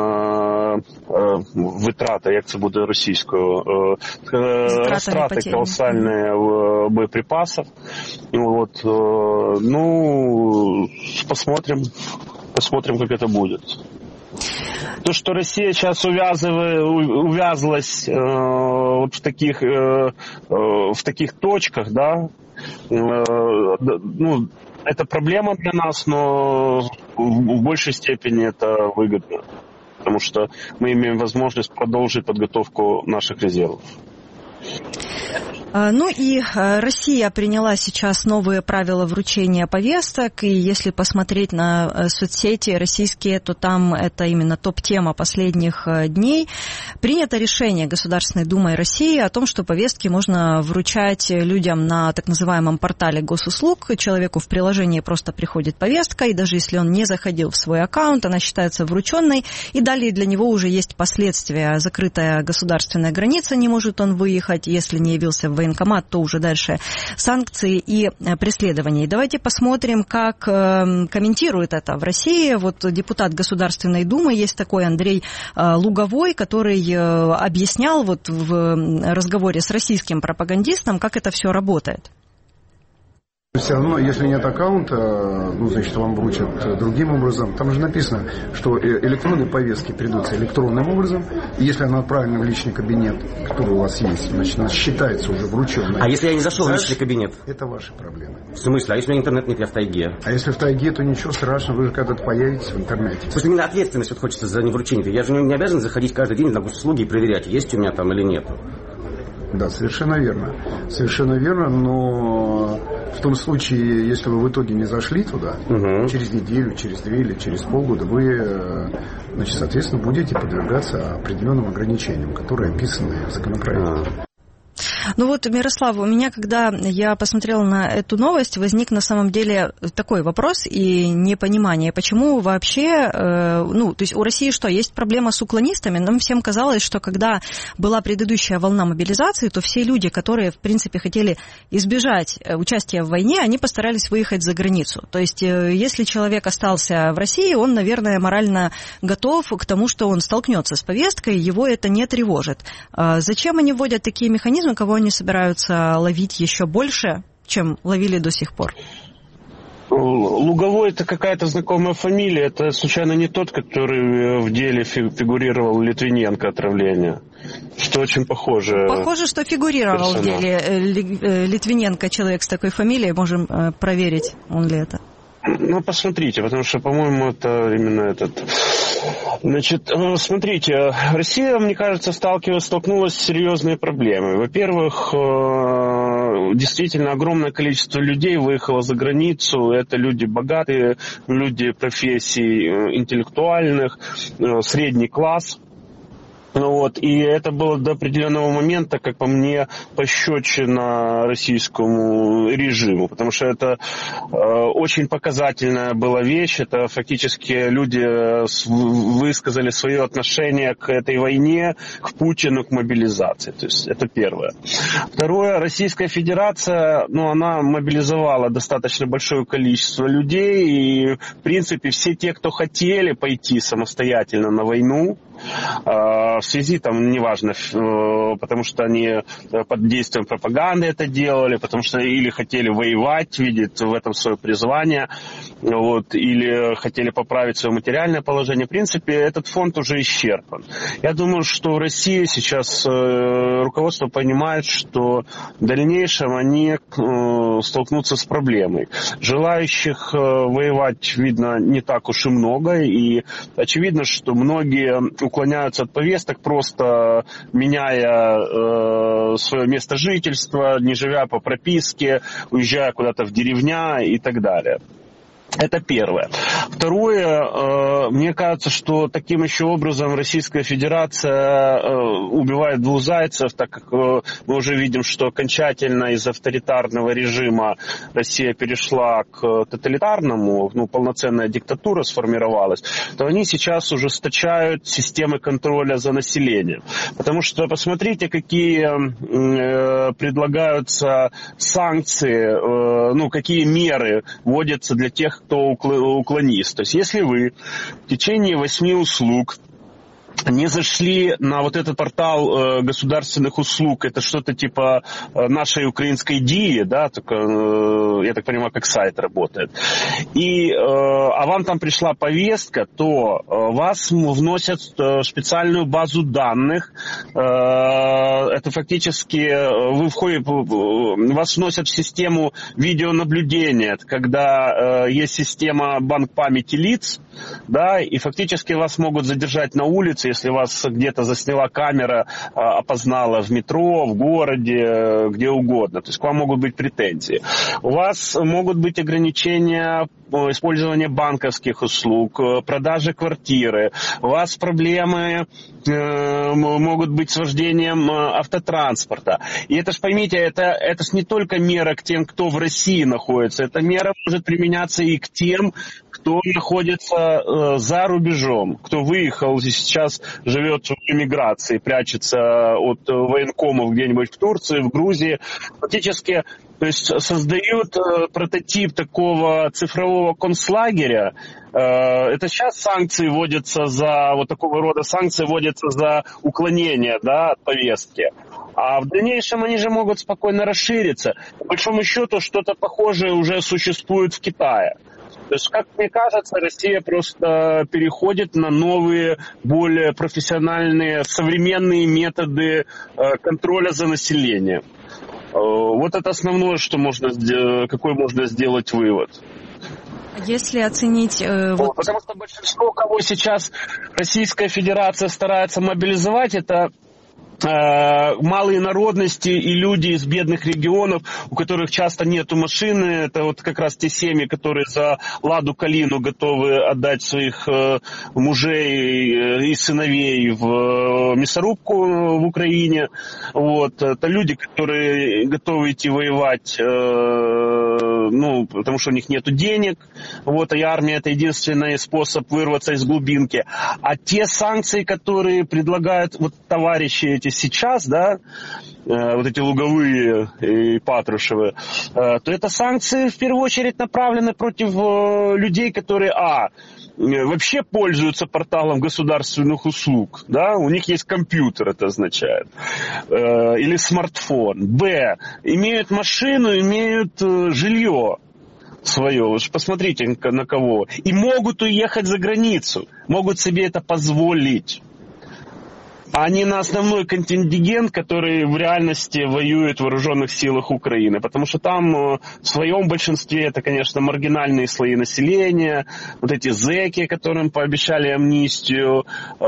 витратою, як це буде російською, розтрати колоссальные боеприпасов. Вот. Ну, посмотрим, как это будет. То, что Россия сейчас увязлась вот в таких точках, да, ну, это проблема для нас, но в большей степени это выгодно, потому что мы имеем возможность продолжить подготовку наших резервов. Ну и Россия приняла сейчас новые правила вручения повесток, и если посмотреть на соцсети российские, то там это именно топ-тема последних дней. Принято решение Государственной Думой России о том, что повестки можно вручать людям на так называемом портале госуслуг. Человеку в приложении просто приходит повестка, и даже если он не заходил в свой аккаунт, она считается врученной, и далее для него уже есть последствия. Закрытая государственная граница, не может он выехать, если не явился в военкомат, то уже дальше санкции и преследования. Давайте посмотрим, как комментирует это в России. Вот депутат Государственной Думы есть такой Андрей Луговой, который объяснял вот в разговоре с российским пропагандистом, как это все работает. Все равно, если нет аккаунта, ну, значит, вам вручат другим образом. Там же написано, что электронные повестки придутся электронным образом. И если она отправлена в личный кабинет, который у вас есть, значит, она считается уже врученной. А если я не зашел в личный кабинет? Это ваши проблемы. В смысле? А если у меня интернет нет, я в тайге? А если в тайге, то ничего страшного, вы же когда-то появитесь в интернете. Слушай, именно ответственность вот хочется за невручение. Я же не обязан заходить каждый день на госуслуги и проверять, есть у меня там или нет. Да, совершенно верно. Совершенно верно, но в том случае, если вы в итоге не зашли туда, через неделю, через 2 или через полгода, вы, значит, соответственно, будете подвергаться определенным ограничениям, которые описаны в законопроекте. Ну вот, Мирослав, у меня, когда я посмотрела на эту новость, возник на самом деле такой вопрос и непонимание, почему вообще, ну, то есть у России что, есть проблема с уклонистами? Нам всем казалось, что когда была предыдущая волна мобилизации, то все люди, которые, в принципе, хотели избежать участия в войне, они постарались выехать за границу. То есть, если человек остался в России, он, наверное, морально готов к тому, что он столкнется с повесткой, его это не тревожит. Зачем они вводят такие механизмы, кого они собираются ловить еще больше, чем ловили до сих пор? Луговой — это какая-то знакомая фамилия. Это, случайно, не тот, который в деле фигурировал Литвиненко отравление? Что очень похоже. Похоже, что фигурировал в деле Литвиненко человек с такой фамилией. Можем проверить, он ли это. Ну, посмотрите, потому что, по-моему, это именно этот... Значит, смотрите, Россия, мне кажется, столкнулась с серьезной проблемой. Во-первых, действительно огромное количество людей выехало за границу. Это люди богатые, люди профессий интеллектуальных, средний класс. Ну вот, и это было до определенного момента, как по мне, пощечина российскому режиму, потому что это очень показательная была вещь. Это фактически люди высказали свое отношение к этой войне, к Путину, к мобилизации. То есть это первое. Второе, Российская Федерация, ну, она мобилизовала достаточно большое количество людей, и, в принципе, все те, кто хотели пойти самостоятельно на войну, в связи, там, неважно, потому что они под действием пропаганды это делали, потому что или хотели воевать, видят в этом свое призвание, вот, или хотели поправить свое материальное положение. В принципе, этот фонд уже исчерпан. Я думаю, что в России сейчас руководство понимает, что в дальнейшем они столкнутся с проблемой. Желающих воевать, видно, не так уж и много, и очевидно, что многие уклоняются от повесток, просто меняя свое место жительства, не живя по прописке, уезжая куда-то в деревня и так далее. Это первое. Второе, мне кажется, что таким еще образом Российская Федерация убивает двух зайцев, так как мы уже видим, что окончательно из авторитарного режима Россия перешла к тоталитарному, полноценная диктатура сформировалась, то они сейчас ужесточают системы контроля за населением. Потому что посмотрите, какие предлагаются санкции, какие меры вводятся для тех, кто уклонист. То есть если вы в течение 8 услуг не зашли на вот этот портал государственных услуг, это что-то типа нашей украинской ДИИ, да, только, я так понимаю, как сайт работает, а вам там пришла повестка, то вас вносят в специальную базу данных, это фактически вас вносят в систему видеонаблюдения, когда есть система банк памяти лиц, да, и фактически вас могут задержать на улице, если вас где-то засняла камера, опознала в метро, в городе, где угодно. То есть к вам могут быть претензии. У вас могут быть ограничения использования банковских услуг, продажи квартиры. У вас проблемы могут быть с вождением автотранспорта. И это ж, поймите, это ж не только мера к тем, кто в России находится. Эта мера может применяться и к тем, кто находится за рубежом, кто выехал и сейчас живет в эмиграции, прячется от военкомов где-нибудь в Турции, в Грузии. Фактически, то есть создают прототип такого цифрового концлагеря. Это сейчас санкции вводятся вот такого рода санкции вводятся за уклонение, да, от повестки. А в дальнейшем они же могут спокойно расшириться. По большому счету, что-то похожее уже существует в Китае. То есть, как мне кажется, Россия просто переходит на новые, более профессиональные, современные методы контроля за населением. Вот это основное, какой можно сделать вывод. Если оценить... Потому что большинство, кого сейчас Российская Федерация старается мобилизовать, это малые народности и люди из бедных регионов, у которых часто нету машины. Это вот как раз те семьи, которые за ладу калину готовы отдать своих мужей и сыновей в мясорубку в Украине. Вот. Это люди, которые готовы идти воевать, потому что у них нету денег. Вот. И армия — это единственный способ вырваться из глубинки. А те санкции, которые предлагают товарищи эти сейчас, да, вот эти Луговые и Патрушевы, то это санкции в первую очередь направлены против людей, которые, вообще пользуются порталом государственных услуг, да, у них есть компьютер, это означает, или смартфон, имеют машину, имеют жилье свое, вы же посмотрите на кого, и могут уехать за границу, могут себе это позволить. А не на основной контингент, который в реальности воюет в вооруженных силах Украины. Потому что там в своем большинстве это, конечно, маргинальные слои населения, вот эти зэки, которым пообещали амнистию,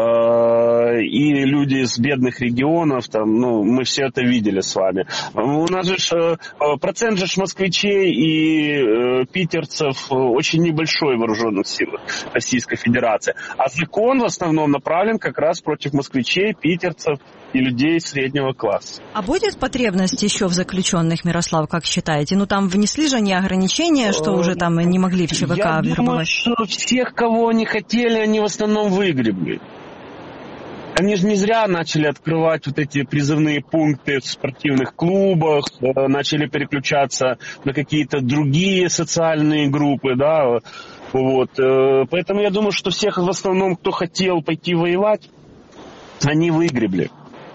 и люди из бедных регионов, мы все это видели с вами. У нас же процент же москвичей и питерцев очень небольшой в вооруженных силах Российской Федерации. А закон в основном направлен как раз против москвичей, питерцев и людей среднего класса. А будет потребность еще в заключенных, Мирослав, как считаете? Там внесли же не ограничения, что уже там не могли в ЧВК вербовать? Я думаю, что всех, кого они хотели, они в основном выгребли. Они же не зря начали открывать вот эти призывные пункты в спортивных клубах, начали переключаться на какие-то другие социальные группы, да. Вот. Поэтому я думаю, что всех в основном, кто хотел пойти воевать, они выгребли.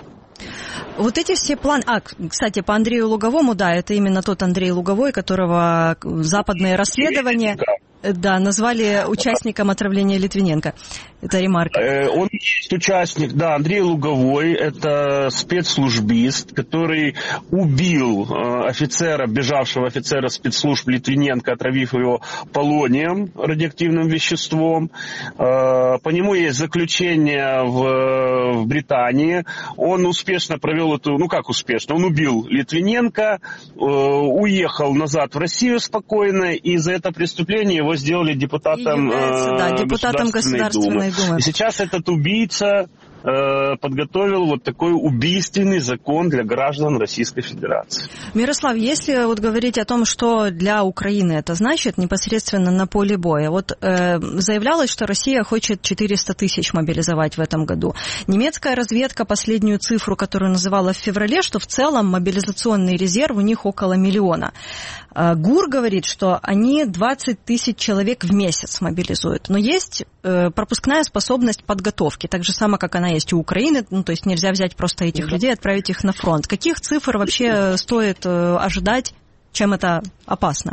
Вот эти все планы... кстати, по Андрею Луговому, да, это именно тот Андрей Луговой, которого западные расследования... Да, назвали участником отравления Литвиненко. Это ремарка. Он есть участник, да, Андрей Луговой, это спецслужбист, который убил бежавшего офицера спецслужб Литвиненко, отравив его полонием, радиоактивным веществом. По нему есть заключение в Британии. Он успешно провел он убил Литвиненко, уехал назад в Россию спокойно, и за это преступление его сделали депутатом Государственной Думы. И сейчас этот убийца подготовил вот такой убийственный закон для граждан Российской Федерации. Мирослав, если вот говорить о том, что для Украины это значит непосредственно на поле боя, заявлялось, что Россия хочет 400 тысяч мобилизовать в этом году. Немецкая разведка последнюю цифру, которую называла в феврале, что в целом мобилизационный резерв у них около 1 миллиона. ГУР говорит, что они 20 тысяч человек в месяц мобилизуют. Но есть пропускная способность подготовки, так же само, как она есть у Украины, то есть нельзя взять просто этих людей и отправить их на фронт. Каких цифр вообще стоит ожидать, чем это опасно?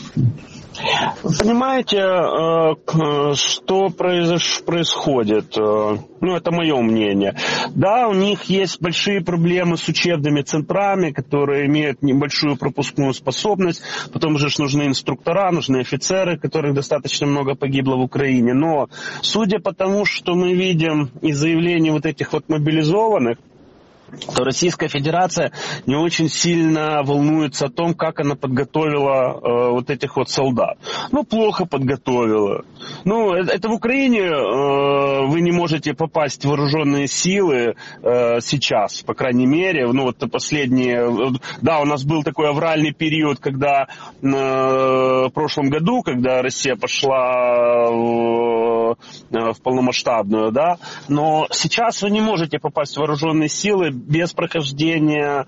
Вы понимаете, что происходит? Это мое мнение. Да, у них есть большие проблемы с учебными центрами, которые имеют небольшую пропускную способность. Потом же нужны инструктора, нужны офицеры, которых достаточно много погибло в Украине. Но судя по тому, что мы видим из заявлений вот этих вот мобилизованных, то Российская Федерация не очень сильно волнуется о том, как она подготовила вот этих вот солдат. Плохо подготовила. Это в Украине вы не можете попасть в вооруженные силы сейчас, по крайней мере. Последние... Да, у нас был такой авральный период, когда в прошлом году, когда Россия пошла в полномасштабную, да, но сейчас вы не можете попасть в вооруженные силы без прохождения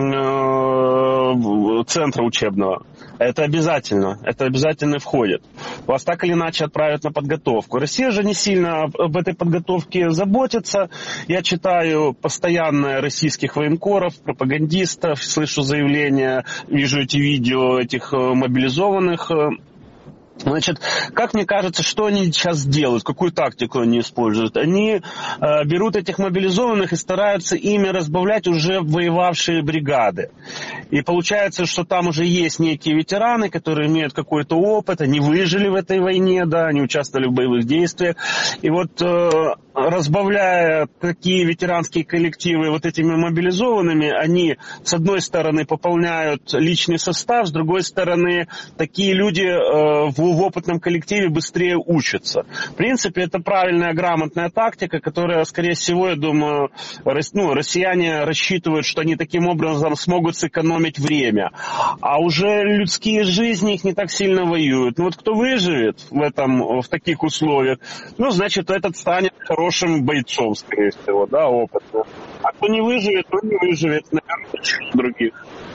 центра учебного. Это обязательно входит. Вас так или иначе отправят на подготовку. Россия же не сильно об этой подготовке заботится. Я читаю постоянно российских военкоров, пропагандистов, слышу заявления, вижу эти видео этих мобилизованных. Как мне кажется, что они сейчас делают, какую тактику они используют? Они берут этих мобилизованных и стараются ими разбавлять уже воевавшие бригады. И получается, что там уже есть некие ветераны, которые имеют какой-то опыт, они выжили в этой войне, да, они участвовали в боевых действиях. И разбавляя такие ветеранские коллективы вот этими мобилизованными, они, с одной стороны, пополняют личный состав, с другой стороны, такие люди в опытном коллективе быстрее учатся. В принципе, это правильная, грамотная тактика, которая, скорее всего, я думаю, россияне рассчитывают, что они таким образом смогут сэкономить время. А уже людские жизни их не так сильно воюют. Кто выживет в таких условиях, значит, этот станет хорошим бойцом, скорее всего, да, опытным. А кто не выживет, наверное, других.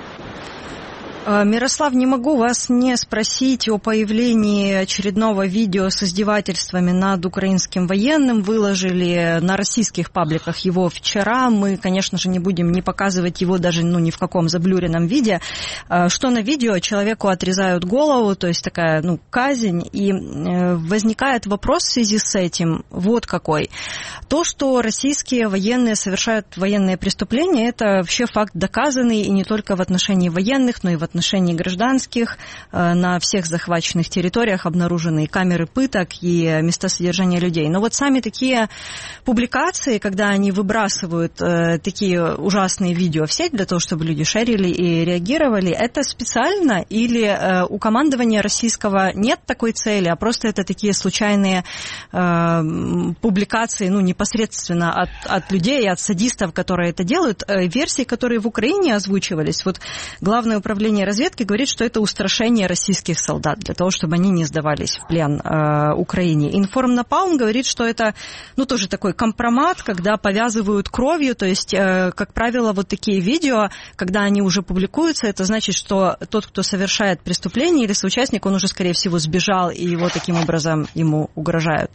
Мирослав, не могу вас не спросить о появлении очередного видео с издевательствами над украинским военным. Выложили на российских пабликах его вчера. Мы, конечно же, не будем не показывать его даже ни в каком заблюренном виде. Что на видео? Человеку отрезают голову, то есть такая, казнь. И возникает вопрос в связи с этим вот какой. То, что российские военные совершают военные преступления, это вообще факт доказанный и не только в отношении военных, но и в отношении гражданских. На всех захваченных территориях обнаружены камеры пыток и места содержания людей. Но сами такие публикации, когда они выбрасывают такие ужасные видео в сеть для того, чтобы люди шерили и реагировали, это специально или у командования российского нет такой цели, а просто это такие случайные публикации, непосредственно от людей, от садистов, которые это делают. Версии, которые в Украине озвучивались, Главное управление разведки говорит, что это устрашение российских солдат для того, чтобы они не сдавались в плен Украине. Информнапалм говорит, что это, тоже такой компромат, когда повязывают кровью, то есть, как правило, такие видео, когда они уже публикуются, это значит, что тот, кто совершает преступление или соучастник, он уже, скорее всего, сбежал, и его таким образом ему угрожают.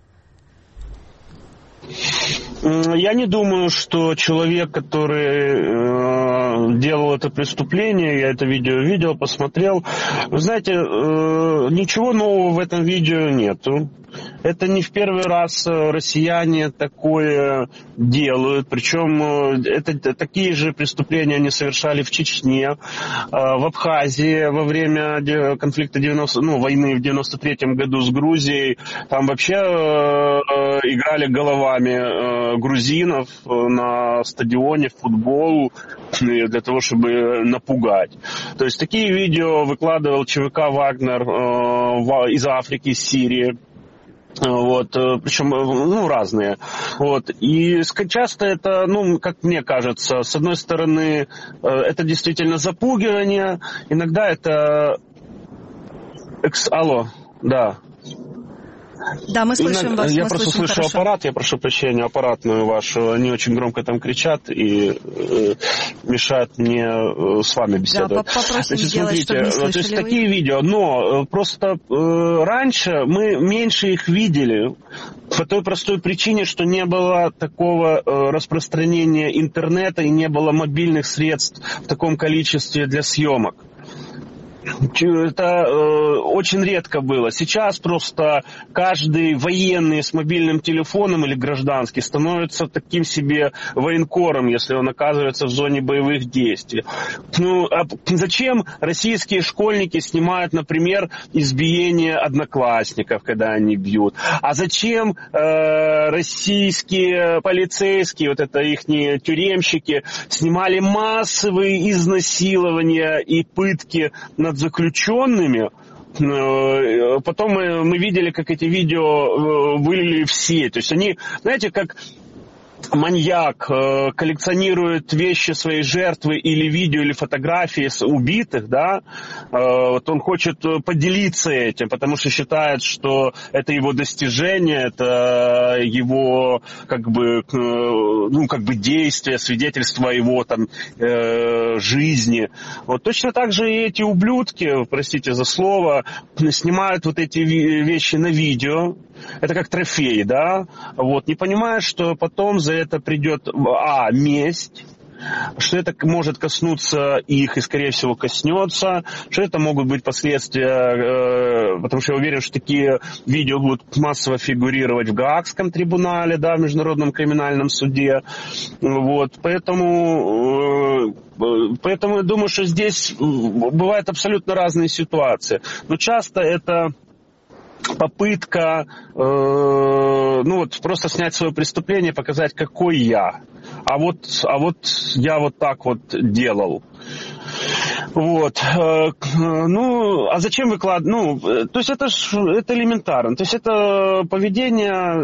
Я не думаю, что человек, который делал это преступление, я это видео видел, посмотрел, вы знаете, ничего нового в этом видео нету. Это не в первый раз россияне такое делают. Причем это такие же преступления они совершали в Чечне, в Абхазии во время конфликта войны в 93-м году с Грузией. Там вообще играли головами грузинов на стадионе в футбол для того, чтобы напугать. То есть такие видео выкладывал ЧВК «Вагнер» из Африки, из Сирии. Вот, причем, разные. Вот. И часто это, как мне кажется, с одной стороны, это действительно запугивание, иногда это... Алло, да. Да, мы слышим вас. Я просто слышу хорошо. Аппарат, я прошу прощения, аппаратную вашу. Они очень громко там кричат и мешают мне с вами беседовать. Да, попросим сделать, смотрите, чтобы не слышали то есть вы. такие видео, но просто раньше мы меньше их видели по той простой причине, что не было такого распространения интернета и не было мобильных средств в таком количестве для съемок. Это очень редко было. Сейчас просто каждый военный с мобильным телефоном или гражданский становится таким себе военкором, если он оказывается в зоне боевых действий. А зачем российские школьники снимают, например, избиение одноклассников, когда они бьют? А зачем российские полицейские, вот это ихние тюремщики, снимали массовые изнасилования и пытки над заключенными? Потом мы видели, как эти видео вылили в сеть. То есть они, знаете, как маньяк коллекционирует вещи своей жертвы или видео, или фотографии убитых, да, вот он хочет поделиться этим, потому что считает, что это его достижение, это его как бы действие, свидетельство его там жизни. Вот точно так же и эти ублюдки, простите за слово, снимают вот эти вещи на видео. Это как трофей, да, вот, не понимая, что потом за это придет, месть, что это может коснуться их и, скорее всего, коснется, что это могут быть последствия, потому что я уверен, что такие видео будут массово фигурировать в Гаагском трибунале, да, в Международном криминальном суде, вот, поэтому я думаю, что здесь бывают абсолютно разные ситуации, но часто это попытка просто снять свое преступление, показать, какой я. А вот я вот так вот делал. Вот. А зачем выкладывать? То есть это элементарно. То есть это поведение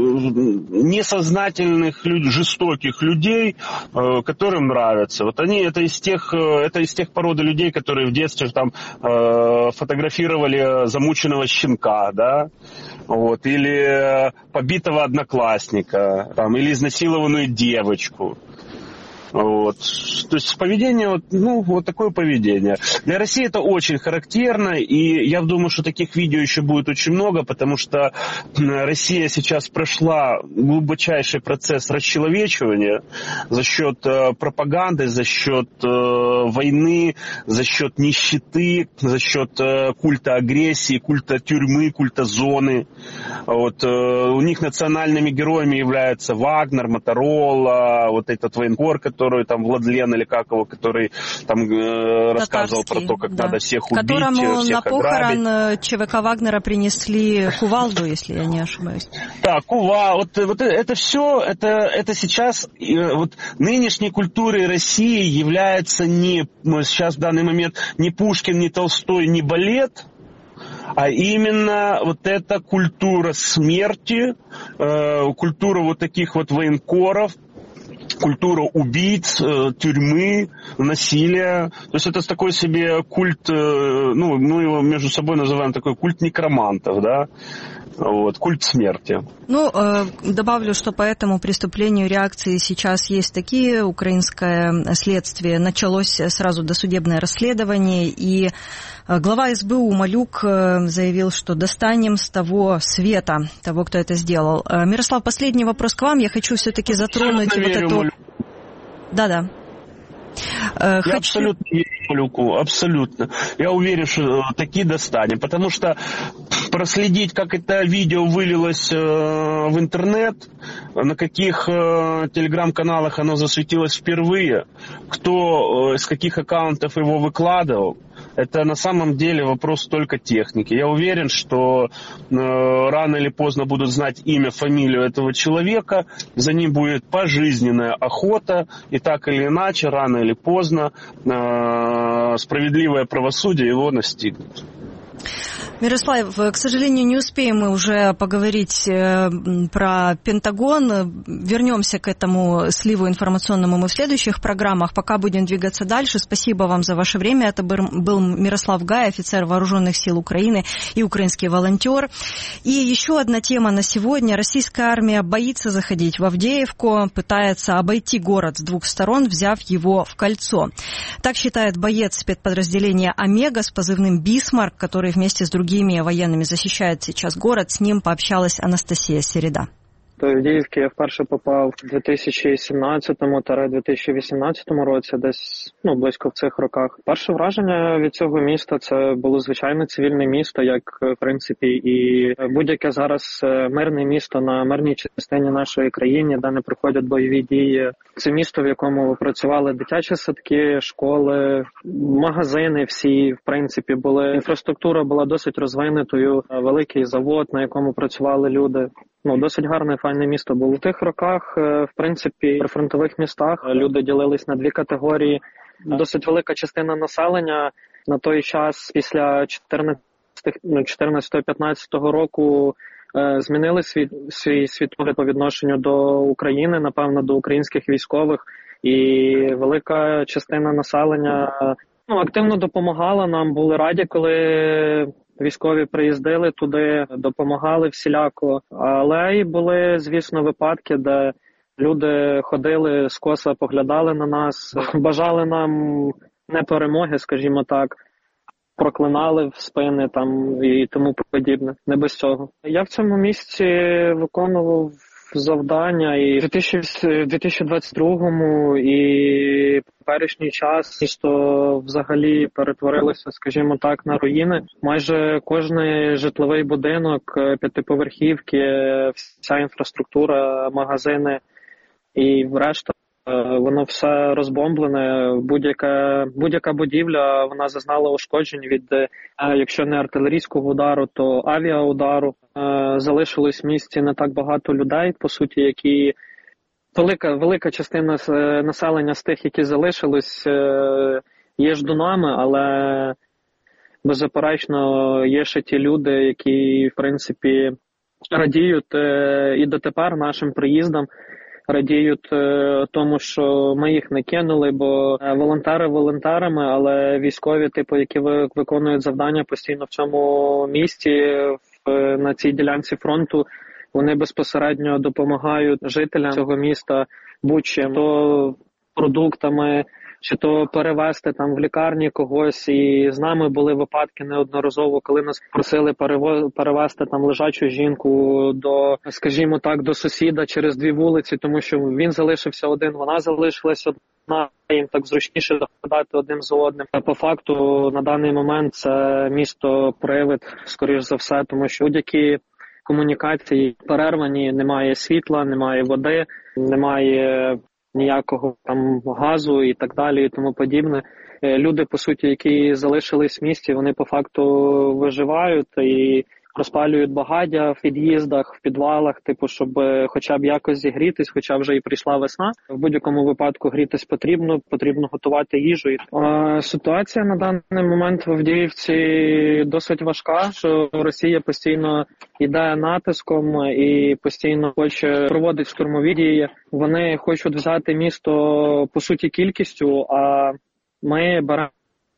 несознательных, жестоких людей, которым нравится. Вот это из тех породы людей, которые в детстве там фотографировали замученного щенка, да, вот, или побитого одноклассника, там, или изнасилованную девочку. Вот. То есть поведение, вот такое поведение. Для России это очень характерно, и я думаю, что таких видео еще будет очень много, потому что Россия сейчас прошла глубочайший процесс расчеловечивания за счет пропаганды, за счет войны, за счет нищеты, за счет культа агрессии, культа тюрьмы, культа зоны. Вот. У них национальными героями являются Вагнер, Моторола, вот этот военкор, который там Владлен или как его, который там рассказывал про то, как надо всех убить, которому всех на похорон ограбить. ЧВК Вагнера принесли кувалду, если я не ошибаюсь. Да, вот это все, это сейчас вот нынешней культурой России является сейчас в данный момент не Пушкин, не Толстой, не балет, а именно вот эта культура смерти, культура вот таких вот военкоров, культура убийц, тюрьмы, насилия. То есть это такой себе культ, мы его между собой называем такой культ некромантов, да? Вот, культ смерти. Добавлю, что по этому преступлению реакции сейчас есть такие. Украинское следствие началось сразу досудебное расследование, и глава СБУ Малюк заявил, что достанем с того света того, кто это сделал. Мирослав, последний вопрос к вам. Я хочу все-таки затронуть вот эту... Да-да. Я абсолютно верю Малюку, абсолютно. Я уверен, что таки достанем, потому что проследить, как это видео вылилось в интернет, на каких телеграм-каналах оно засветилось впервые, кто из каких аккаунтов его выкладывал, это на самом деле вопрос только техники. Я уверен, что рано или поздно будут знать имя, фамилию этого человека, за ним будет пожизненная охота, и так или иначе, рано или поздно, справедливое правосудие его настигнет. Мирослав, к сожалению, не успеем мы уже поговорить про Пентагон. Вернемся к этому сливу информационному мы в следующих программах. Пока будем двигаться дальше. Спасибо вам за ваше время. Это был Мирослав Гай, офицер Вооруженных сил Украины и украинский волонтер. И еще одна тема на сегодня. Российская армия боится заходить в Авдеевку, пытается обойти город с двух сторон, взяв его в кольцо. Так считает боец спецподразделения «Омега» с позывным «Бисмарк», который вместе с другими военными защищает сейчас город. С ним пообщалась Анастасия Середа. До Авдіївки я вперше попав у 2017-2018 році, десь близько в цих роках. Перше враження від цього міста – це було звичайне цивільне місто, як, в принципі, і будь-яке зараз мирне місто на мирній частині нашої країни, де не проходять бойові дії. Це місто, в якому працювали дитячі садки, школи, магазини всі, в принципі, були. Інфраструктура була досить розвинутою, великий завод, на якому працювали люди. Досить гарне, файне місто було. В тих роках, в принципі, при фронтових містах люди ділились на дві категорії. Досить велика частина населення на той час, після 14-15 року, змінили свій світогляд по відношенню до України, напевно, до українських військових. І велика частина населення активно допомагала нам, були раді, коли військові приїздили туди, допомагали всіляко. Але і були, звісно, випадки, де люди ходили скоса, поглядали на нас, бажали нам не перемоги, скажімо так, проклинали в спини і тому подібне. Не без цього. Я в цьому місці виконував завдання і в 2022-му і теперішній час місто взагалі перетворилося, скажімо так, на руїни. Майже кожний житловий будинок, п'ятиповерхівки, вся інфраструктура, магазини і решта, воно все розбомблене. Будь-яка будівля, вона зазнала ушкоджень від, якщо не артилерійського удару, то авіаудару. Залишилось в місті не так багато людей, по суті, які... Велика частина населення з тих, які залишились, є ждунами, але беззаперечно є ще ті люди, які, в принципі, радіють і дотепер нашим приїздам, радіють тому, що ми їх не кинули, бо волонтери волонтерами, але військові, які виконують завдання постійно в цьому місті, на цій ділянці фронту, вони безпосередньо допомагають жителям цього міста будь-чим, то продуктами, чи то перевезти в лікарні когось. І з нами були випадки неодноразово, коли нас просили перевезти лежачу жінку до, скажімо так, до сусіда через 2 вулиці, тому що він залишився один, вона залишилась одна, їм так зручніше доглядати одним з одним. По факту на даний момент це місто-привид, скоріш за все, тому що будь-які комунікації перервані, немає світла, немає води, немає ніякого газу і так далі і тому подібне. Люди, по суті, які залишились в місті, вони по факту виживають і розпалюють багаття в під'їздах, в підвалах, щоб хоча б якось зігрітись, хоча вже і прийшла весна. В будь-якому випадку грітись потрібно готувати їжу. Ситуація на даний момент в Авдіївці досить важка, що Росія постійно йде натиском і постійно хоче проводити штурмові дії. Вони хочуть взяти місто, по суті, кількістю, а ми беремо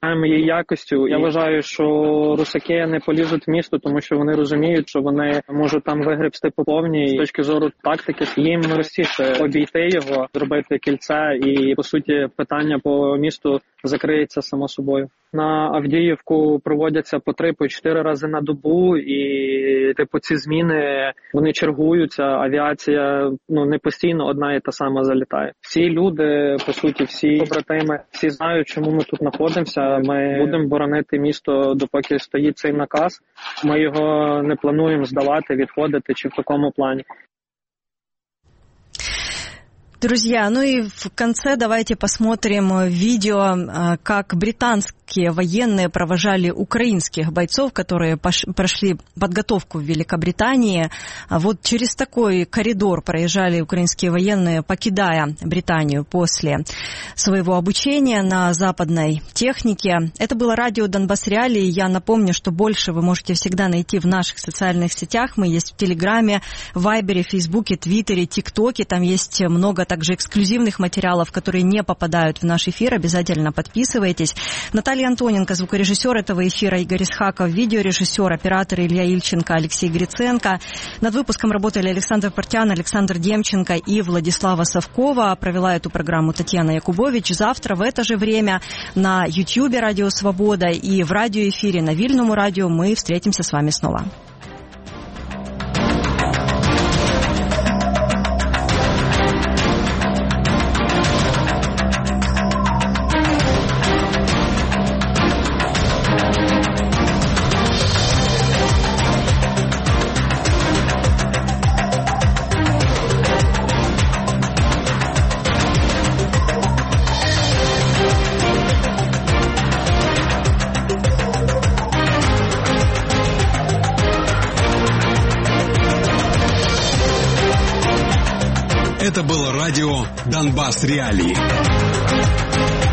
її якостю. Я вважаю, що русаки не полізуть в місто, тому що вони розуміють, що вони можуть там вигребсти по повній. З точки зору тактики, їм простіше обійти його, зробити кільце, і, по суті, питання по місту закриється само собою. На Авдіївку проводяться по 3-4 рази на добу, і ці зміни, вони чергуються, авіація не постійно одна і та сама залітає. Всі люди, по суті, всі побратими, всі знають, чому ми тут знаходимося. Ми будемо боронити місто, допоки стоїть цей наказ. Ми його не плануємо здавати, відходити чи в такому плані. Друзья, и в конце давайте посмотрим видео, как британские военные провожали украинских бойцов, которые прошли подготовку в Великобритании. Вот через такой коридор проезжали украинские военные, покидая Британию после своего обучения на западной технике. Это было радио «Донбасс Реалии». Я напомню, что больше вы можете всегда найти в наших социальных сетях. Мы есть в Телеграме, Вайбере, Фейсбуке, Твиттере, ТикТоке. Там есть много также эксклюзивных материалов, которые не попадают в наш эфир. Обязательно подписывайтесь. Наталья Антоненко, звукорежиссер этого эфира, Игорь Исхаков, видеорежиссер, операторы Илья Ильченко, Алексей Гриценко. Над выпуском работали Александр Портян, Александр Демченко и Владислава Совкова. Провела эту программу Татьяна Якубович. Завтра в это же время на YouTube «Радио Свобода» и в радиоэфире на Вильному радио мы встретимся с вами снова. Это было радио «Донбасс Реалии».